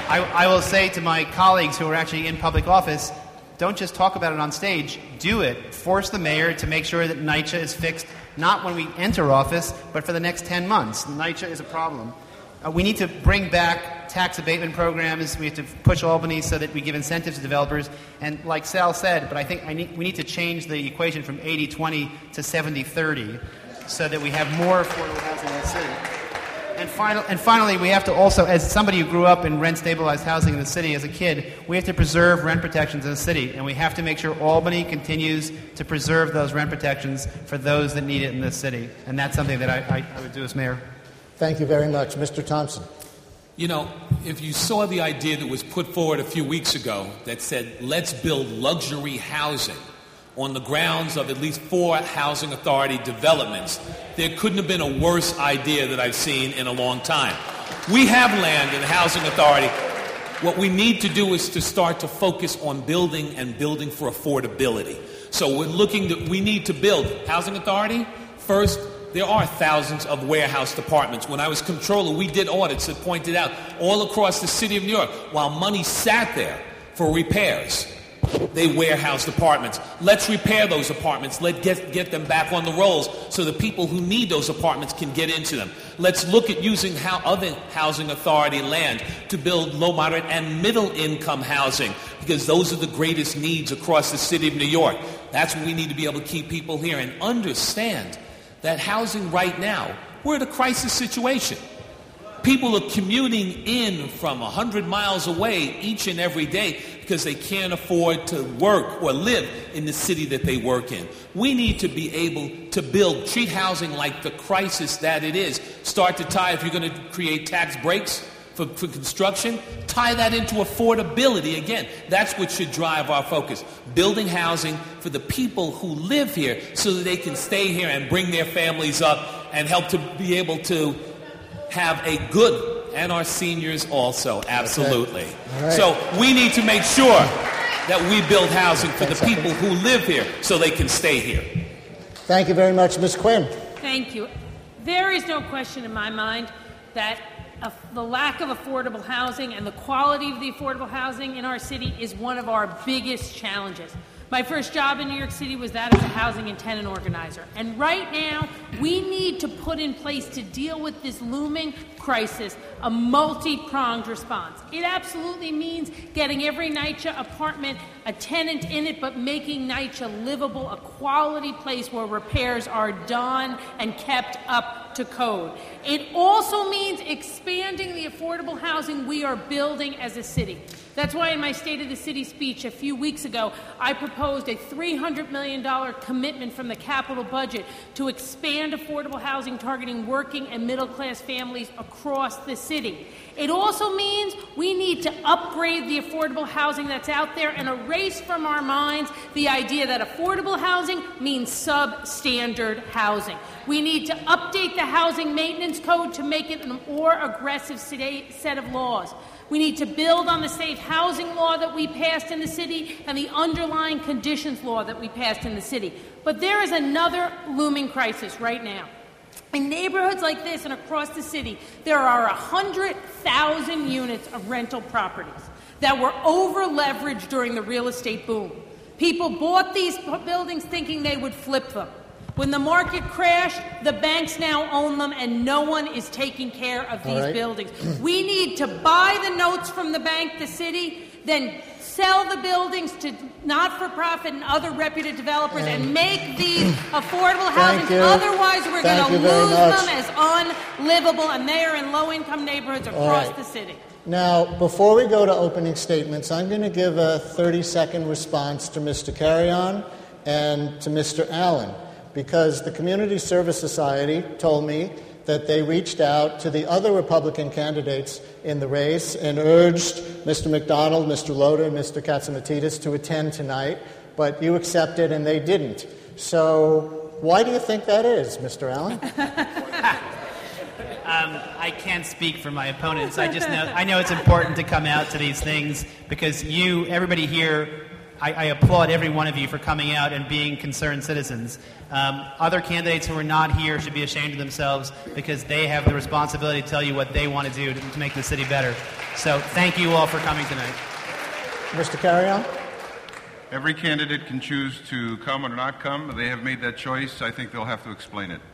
I will say to my colleagues who are actually in public office, don't just talk about it on stage, do it. Force the mayor to make sure that NYCHA is fixed, not when we enter office, but for the next 10 months. NYCHA is a problem. We need to bring back tax abatement programs. We have to push Albany so that we give incentives to developers. And like Sal said, but I think we need to change the equation from 80-20 to 70-30 so that we have more affordable housing in the city. And finally, we have to also, as somebody who grew up in rent-stabilized housing in the city as a kid, we have to preserve rent protections in the city. And we have to make sure Albany continues to preserve those rent protections for those that need it in this city. And that's something that I would do as mayor. Thank you very much. Mr. Thompson. You know, if you saw the idea that was put forward a few weeks ago that said, let's build luxury housing on the grounds of at least 4 housing authority developments, there couldn't have been a worse idea that I've seen in a long time. We have land in the housing authority. What we need to do is to start to focus on building and building for affordability. So we need to build housing authority. First, there are thousands of warehouse departments. When I was comptroller, we did audits that pointed out all across the city of New York, while money sat there for repairs, they warehouse apartments. Let's repair those apartments. Let's get them back on the rolls so the people who need those apartments can get into them. Let's look at using other housing authority land to build low, moderate, and middle income housing, because those are the greatest needs across the city of New York. That's what we need to be able to keep people here and understand that housing right now, we're in a crisis situation. People are commuting in from 100 miles away each and every day because they can't afford to work or live in the city that they work in. We need to be able to treat housing like the crisis that it is. Start to tie, if you're going to create tax breaks for construction, tie that into affordability. Again, that's what should drive our focus. Building housing for the people who live here so that they can stay here and bring their families up and help to be able to have a good, and our seniors also, absolutely. Okay. All right. So we need to make sure that we build housing for the people who live here so they can stay here. Thank you very much, Ms. Quinn. Thank you. There is no question in my mind that the lack of affordable housing and the quality of the affordable housing in our city is one of our biggest challenges. My first job in New York City was that as a housing and tenant organizer. And right now, we need to put in place to deal with this looming crisis a multi-pronged response. It absolutely means getting every NYCHA apartment a tenant in it, but making NYCHA livable, a quality place where repairs are done and kept up to code. It also means expanding the affordable housing we are building as a city. That's why in my State of the City speech a few weeks ago, I proposed a $300 million commitment from the capital budget to expand affordable housing targeting working and middle-class families across the city. It also means we need to upgrade the affordable housing that's out there and erase from our minds the idea that affordable housing means substandard housing. We need to update the housing maintenance code to make it a more aggressive set of laws. We need to build on the safe housing law that we passed in the city and the underlying conditions law that we passed in the city. But there is another looming crisis right now. In neighborhoods like this and across the city, there are 100,000 units of rental properties that were over-leveraged during the real estate boom. People bought these buildings thinking they would flip them. When the market crashed, the banks now own them, and no one is taking care of these buildings. We need to buy the notes from the bank, the city, then sell the buildings to not-for-profit and other reputed developers and make these affordable housing. Otherwise, we're going to lose them as unlivable, and they are in low-income neighborhoods across the city. Now, before we go to opening statements, I'm going to give a 30-second response to Mr. Carrion and to Mr. Allen, because the Community Service Society told me that they reached out to the other Republican candidates in the race and urged Mr. McDonald, Mr. Loder, and Mr. Katsamatidis to attend tonight, but you accepted and they didn't. So why do you think that is, Mr. Allen? I can't speak for my opponents. I know it's important to come out to these things because everybody here, I applaud every one of you for coming out and being concerned citizens. Other candidates who are not here should be ashamed of themselves because they have the responsibility to tell you what they want to do to make the city better. So thank you all for coming tonight. Mr. Carrion? Every candidate can choose to come or not come. They have made that choice. I think they'll have to explain it.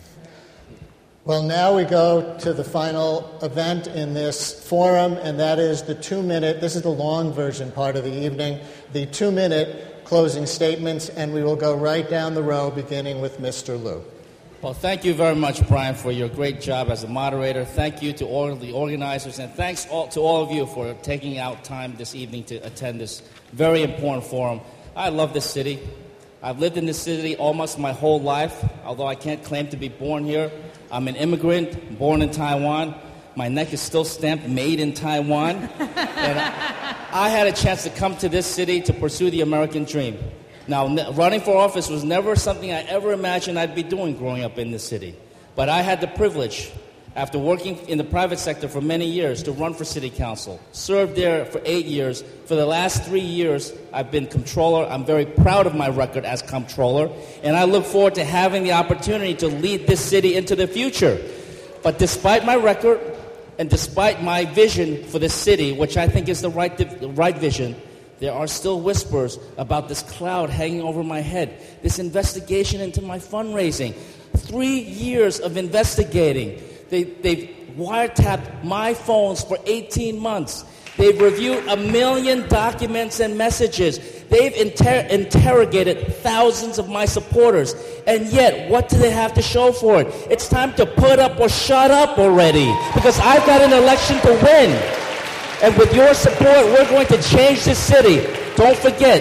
Well, now we go to the final event in this forum, and that is the 2-minute, this is the long version part of the evening, the 2-minute closing statements, and we will go right down the row, beginning with Mr. Liu. Well, thank you very much, Brian, for your great job as a moderator. Thank you to all of the organizers, and thanks to all of you for taking out time this evening to attend this very important forum. I love this city. I've lived in this city almost my whole life, although I can't claim to be born here. I'm an immigrant, born in Taiwan. My neck is still stamped, made in Taiwan. And I had a chance to come to this city to pursue the American dream. Now, running for office was never something I ever imagined I'd be doing growing up in this city. But I had the privilege, after working in the private sector for many years, to run for city council. Served there for 8 years. For the last 3 years, I've been comptroller. I'm very proud of my record as comptroller. And I look forward to having the opportunity to lead this city into the future. But despite my record and despite my vision for this city, which I think is the right vision, there are still whispers about this cloud hanging over my head, this investigation into my fundraising. 3 years of investigating. They've wiretapped my phones for 18 months. They've reviewed 1 million documents and messages. They've interrogated thousands of my supporters. And yet, what do they have to show for it? It's time to put up or shut up already, because I've got an election to win. And with your support, we're going to change this city. Don't forget,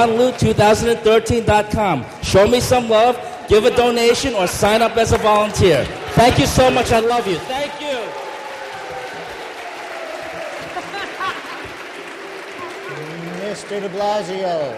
JohnLiu2013.com. Show me some love, give a donation, or sign up as a volunteer. Thank you so much. I love you. Thank you. Mr. de Blasio.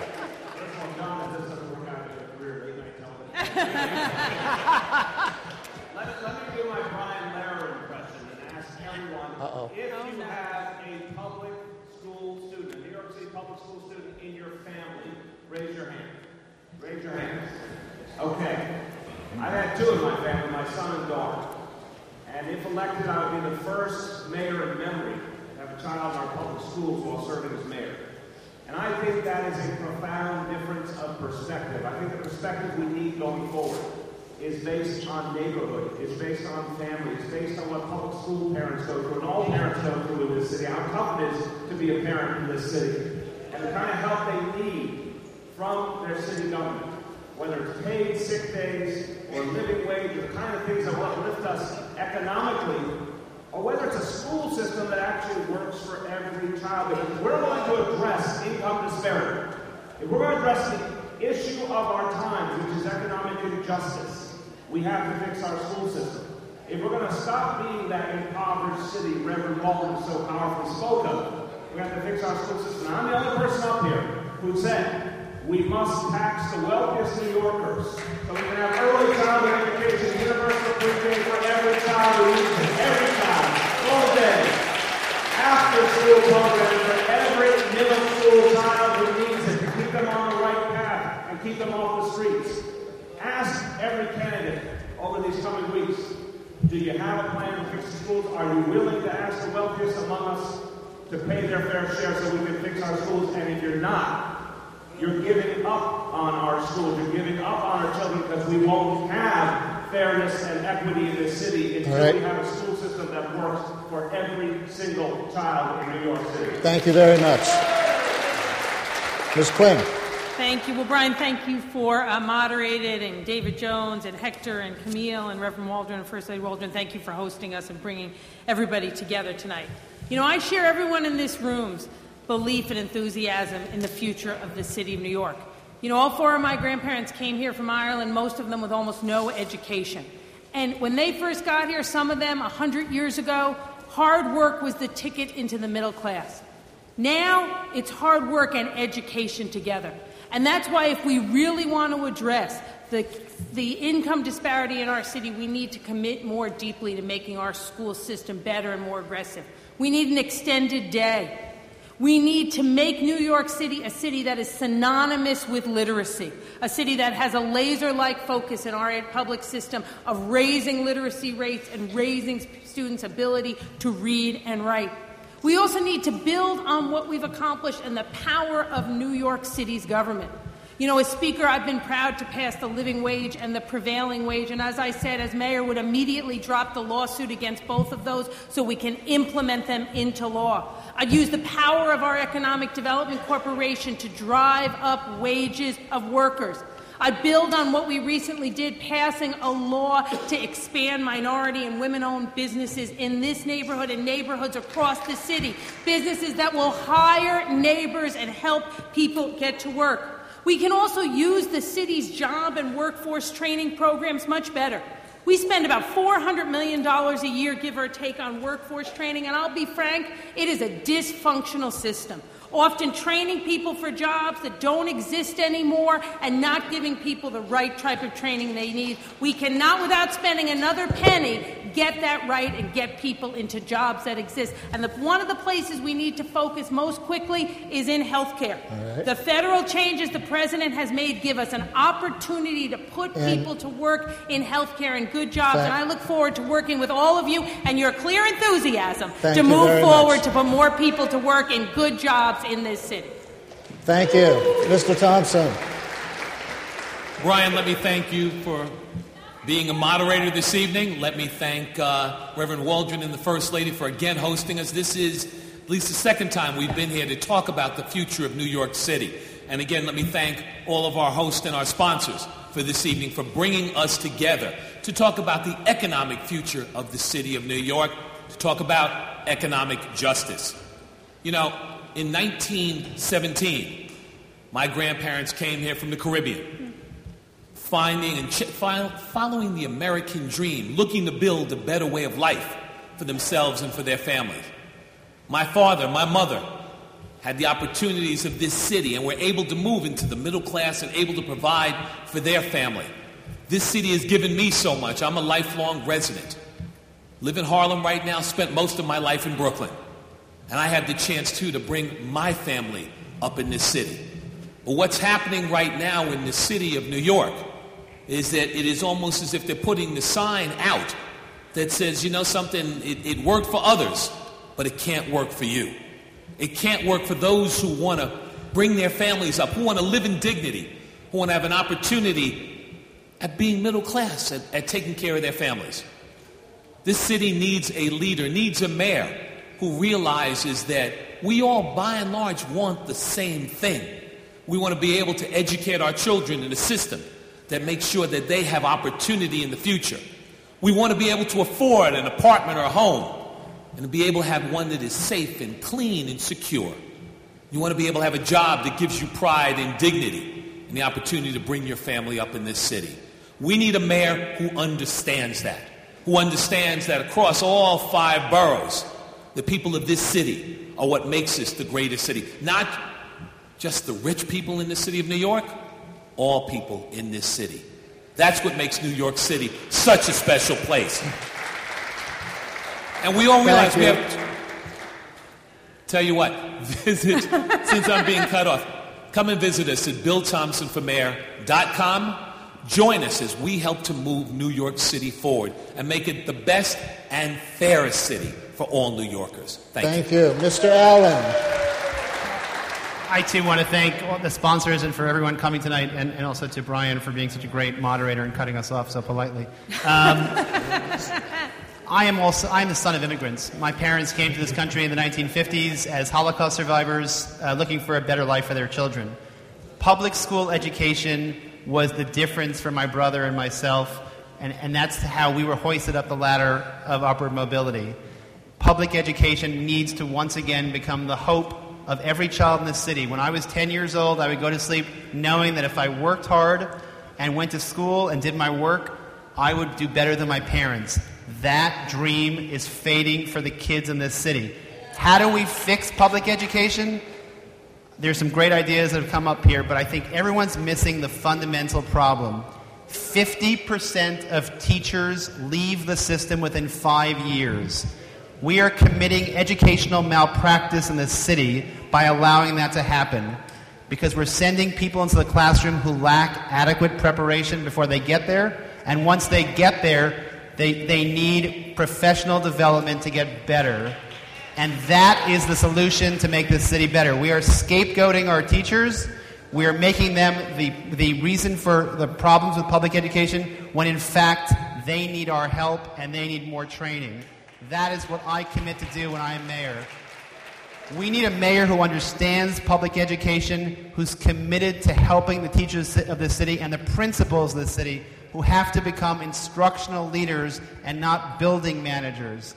Uh-oh. If you have a public school student, a New York City public school student in your family, raise your hand. Raise your hand. Okay. I've had two in my family, my son and daughter. And if elected, I would be the first mayor in memory to have a child in our public schools while serving as mayor. And I think that is a profound difference of perspective. I think the perspective we need going forward is based on neighborhood, is based on family, is based on what public school parents go through, and all parents go through in this city, how tough it is to be a parent in this city, and the kind of help they need from their city government, whether it's paid sick days or living wage, or the kind of things that will uplift us economically, or whether it's a school system that actually works for every child. If we're going to address income disparity, if we're going to address the issue of our times, which is economic injustice, we have to fix our school system. If we're going to stop being that impoverished city Reverend Waldron so powerfully spoke of, we have to fix our school system. Now, I'm the only person up here who said we must tax the wealthiest New Yorkers so we can have early childhood education, universal pre-K for every child who needs it. Every child, all day. After-school program for every middle school child who needs it to keep them on the right path and keep them off the streets. Ask every candidate over these coming weeks, do you have a plan to fix the schools? Are you willing to ask the wealthiest among us to pay their fair share so we can fix our schools? And if you're not, you're giving up on our schools. You're giving up on our children because we won't have fairness and equity in this city until we have a school system that works for every single child in New York City. Thank you very much. Ms. Quinn. Thank you. Well, Brian, thank you for moderated, and David Jones and Hector and Camille and Reverend Waldron and First Lady Waldron, thank you for hosting us and bringing everybody together tonight. You know, I share everyone in this room's belief and enthusiasm in the future of the city of New York. You know, all four of my grandparents came here from Ireland, most of them with almost no education. And when they first got here, some of them 100 years ago, hard work was the ticket into the middle class. Now, it's hard work and education together. And that's why if we really want to address the income disparity in our city, we need to commit more deeply to making our school system better and more aggressive. We need an extended day. We need to make New York City a city that is synonymous with literacy, a city that has a laser-like focus in our public system of raising literacy rates and raising students' ability to read and write. We also need to build on what we've accomplished and the power of New York City's government. You know, as Speaker, I've been proud to pass the living wage and the prevailing wage, and as I said, as Mayor, would immediately drop the lawsuit against both of those so we can implement them into law. I'd use the power of our Economic Development Corporation to drive up wages of workers. I'd build on what we recently did, passing a law to expand minority and women-owned businesses in this neighborhood and neighborhoods across the city, businesses that will hire neighbors and help people get to work. We can also use the city's job and workforce training programs much better. We spend about $400 million a year, give or take, on workforce training, and I'll be frank, it is a dysfunctional system. Often training people for jobs that don't exist anymore and not giving people the right type of training they need. We cannot, without spending another penny, get that right and get people into jobs that exist. And one of the places we need to focus most quickly is in healthcare. Right. The federal changes the president has made give us an opportunity to put people to work in healthcare and good jobs. And I look forward to working with all of you and your clear enthusiasm to move forward to put more people to work in good jobs in this city. Thank you. Mr. Thompson. Brian, let me thank you for being a moderator this evening. Let me thank Reverend Waldron and the First Lady for again hosting us. This is at least the second time we've been here to talk about the future of New York City. And again, let me thank all of our hosts and our sponsors for this evening for bringing us together to talk about the economic future of the city of New York, to talk about economic justice. You know, in 1917, my grandparents came here from the Caribbean, following the American dream, looking to build a better way of life for themselves and for their families. My father, my mother, had the opportunities of this city and were able to move into the middle class and able to provide for their family. This city has given me so much. I'm a lifelong resident. Live in Harlem right now, spent most of my life in Brooklyn. And I had the chance, too, to bring my family up in this city. But what's happening right now in the city of New York is that it is almost as if they're putting the sign out that says, you know something, it worked for others, but it can't work for you. It can't work for those who want to bring their families up, who want to live in dignity, who want to have an opportunity at being middle class, at taking care of their families. This city needs a leader, needs a mayor who realizes that we all, by and large, want the same thing. We want to be able to educate our children in a system that makes sure that they have opportunity in the future. We want to be able to afford an apartment or a home and to be able to have one that is safe and clean and secure. You want to be able to have a job that gives you pride and dignity and the opportunity to bring your family up in this city. We need a mayor who understands that, across all 5 boroughs, the people of this city are what makes this the greatest city. Not just the rich people in the city of New York, all people in this city. That's what makes New York City such a special place. And we all realize we have to... Tell you what, visit, since I'm being cut off, come and visit us at BillThompsonForMayor.com. Join us as we help to move New York City forward and make it the best and fairest city for all New Yorkers. Thank you. Mr. Allen. I, too, want to thank all the sponsors and for everyone coming tonight, and also to Brian for being such a great moderator and cutting us off so politely. I am the son of immigrants. My parents came to this country in the 1950s as Holocaust survivors looking for a better life for their children. Public school education was the difference for my brother and myself, and that's how we were hoisted up the ladder of upward mobility. Public education needs to once again become the hope of every child in this city. When I was 10 years old, I would go to sleep knowing that if I worked hard and went to school and did my work, I would do better than my parents. That dream is fading for the kids in this city. How do we fix public education? There's some great ideas that have come up here, but I think everyone's missing the fundamental problem. 50% of teachers leave the system within 5 years. We are committing educational malpractice in this city by allowing that to happen because we're sending people into the classroom who lack adequate preparation before they get there, and once they get there, they need professional development to get better. And that is the solution to make this city better. We are scapegoating our teachers. We are making them the reason for the problems with public education when, in fact, they need our help and they need more training. That is what I commit to do when I am mayor. We need a mayor who understands public education, who's committed to helping the teachers of this city and the principals of this city, who have to become instructional leaders and not building managers.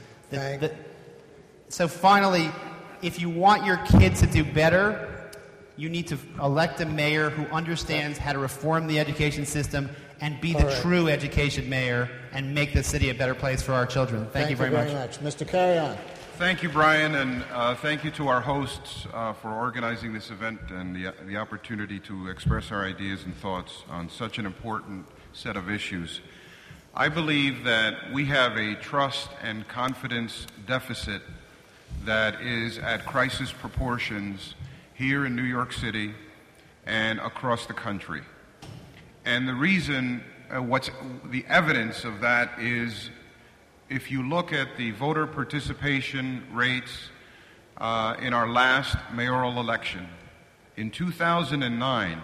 So finally, if you want your kids to do better, you need to elect a mayor who understands how to reform the education system and be the true education mayor and make the city a better place for our children. Thank you very much. Mr. Carrion. Thank you, Brian, and thank you to our hosts for organizing this event and the opportunity to express our ideas and thoughts on such an important set of issues. I believe that we have a trust and confidence deficit that is at crisis proportions here in New York City and across the country. And the reason, the evidence of that is if you look at the voter participation rates in our last mayoral election, in 2009,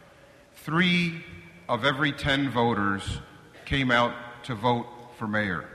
3 of every 10 voters came out to vote for mayor.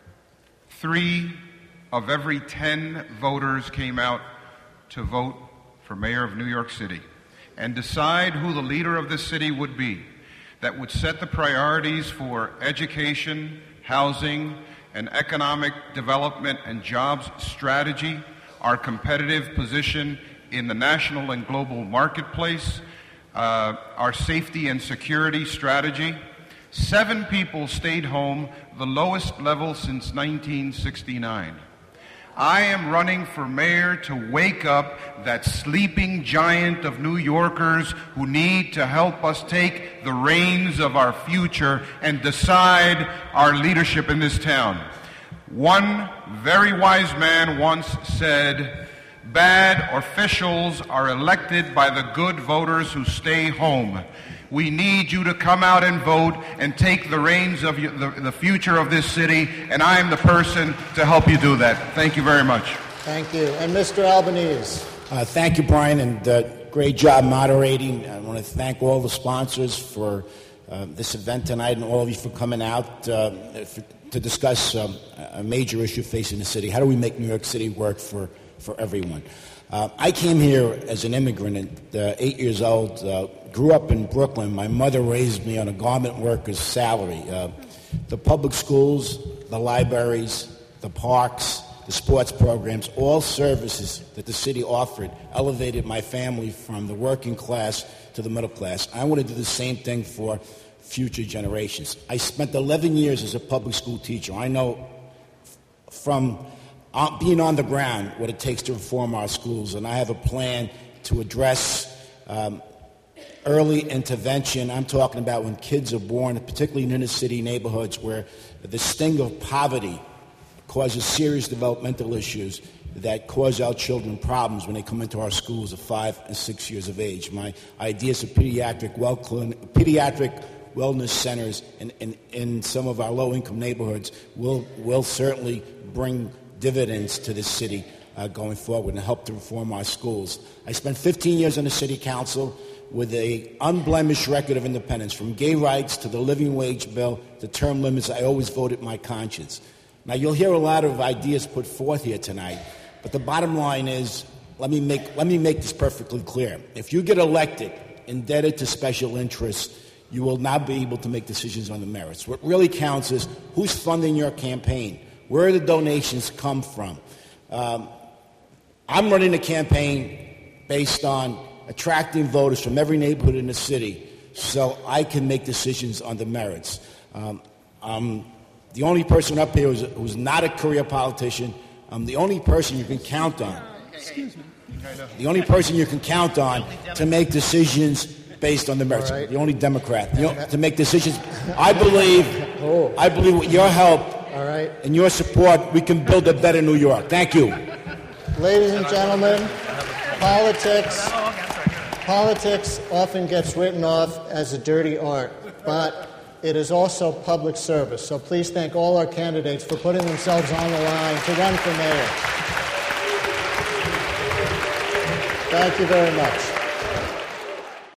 3 of every 10 voters came out to vote for mayor of New York City and decide who the leader of this city would be that would set the priorities for education, housing, and economic development and jobs strategy, our competitive position in the national and global marketplace, our safety and security strategy. 7 people stayed home, the lowest level since 1969. I am running for mayor to wake up that sleeping giant of New Yorkers who need to help us take the reins of our future and decide our leadership in this town. One very wise man once said, "Bad officials are elected by the good voters who stay home." We need you to come out and vote and take the reins of the future of this city, and I am the person to help you do that. Thank you very much. Thank you. And Mr. Albanese. Thank you, Brian, and great job moderating. I want to thank all the sponsors for this event tonight and all of you for coming out to discuss a major issue facing the city. How do we make New York City work for everyone? I came here as an immigrant at 8 years old, grew up in Brooklyn. My mother raised me on a garment worker's salary. The public schools, the libraries, the parks, the sports programs, all services that the city offered elevated my family from the working class to the middle class. I want to do the same thing for future generations. I spent 11 years as a public school teacher. I know from being on the ground what it takes to reform our schools, and I have a plan to address early intervention. I'm talking about when kids are born, particularly in inner city neighborhoods where the sting of poverty causes serious developmental issues that cause our children problems when they come into our schools at 5 and 6 years of age. My ideas of pediatric wellness centers in some of our low-income neighborhoods will certainly bring dividends to this city going forward and help to reform our schools. I spent 15 years on the city council with an unblemished record of independence. From gay rights to the living wage bill to term limits, I always voted my conscience. Now, you'll hear a lot of ideas put forth here tonight, but the bottom line is, let me make this perfectly clear. If you get elected, indebted to special interests, you will not be able to make decisions on the merits. What really counts is who's funding your campaign, where the donations come from. I'm running a campaign based on attracting voters from every neighborhood in the city so I can make decisions on the merits. I'm the only person up here who's not a career politician. I'm the only person you can count on. Excuse me. The only person you can count on to make decisions based on the merits. Right. The only Democrat to make decisions. I believe with your help and your support, we can build a better New York. Thank you. Ladies and gentlemen, politics often gets written off as a dirty art, but it is also public service. So please thank all our candidates for putting themselves on the line to run for mayor. Thank you very much.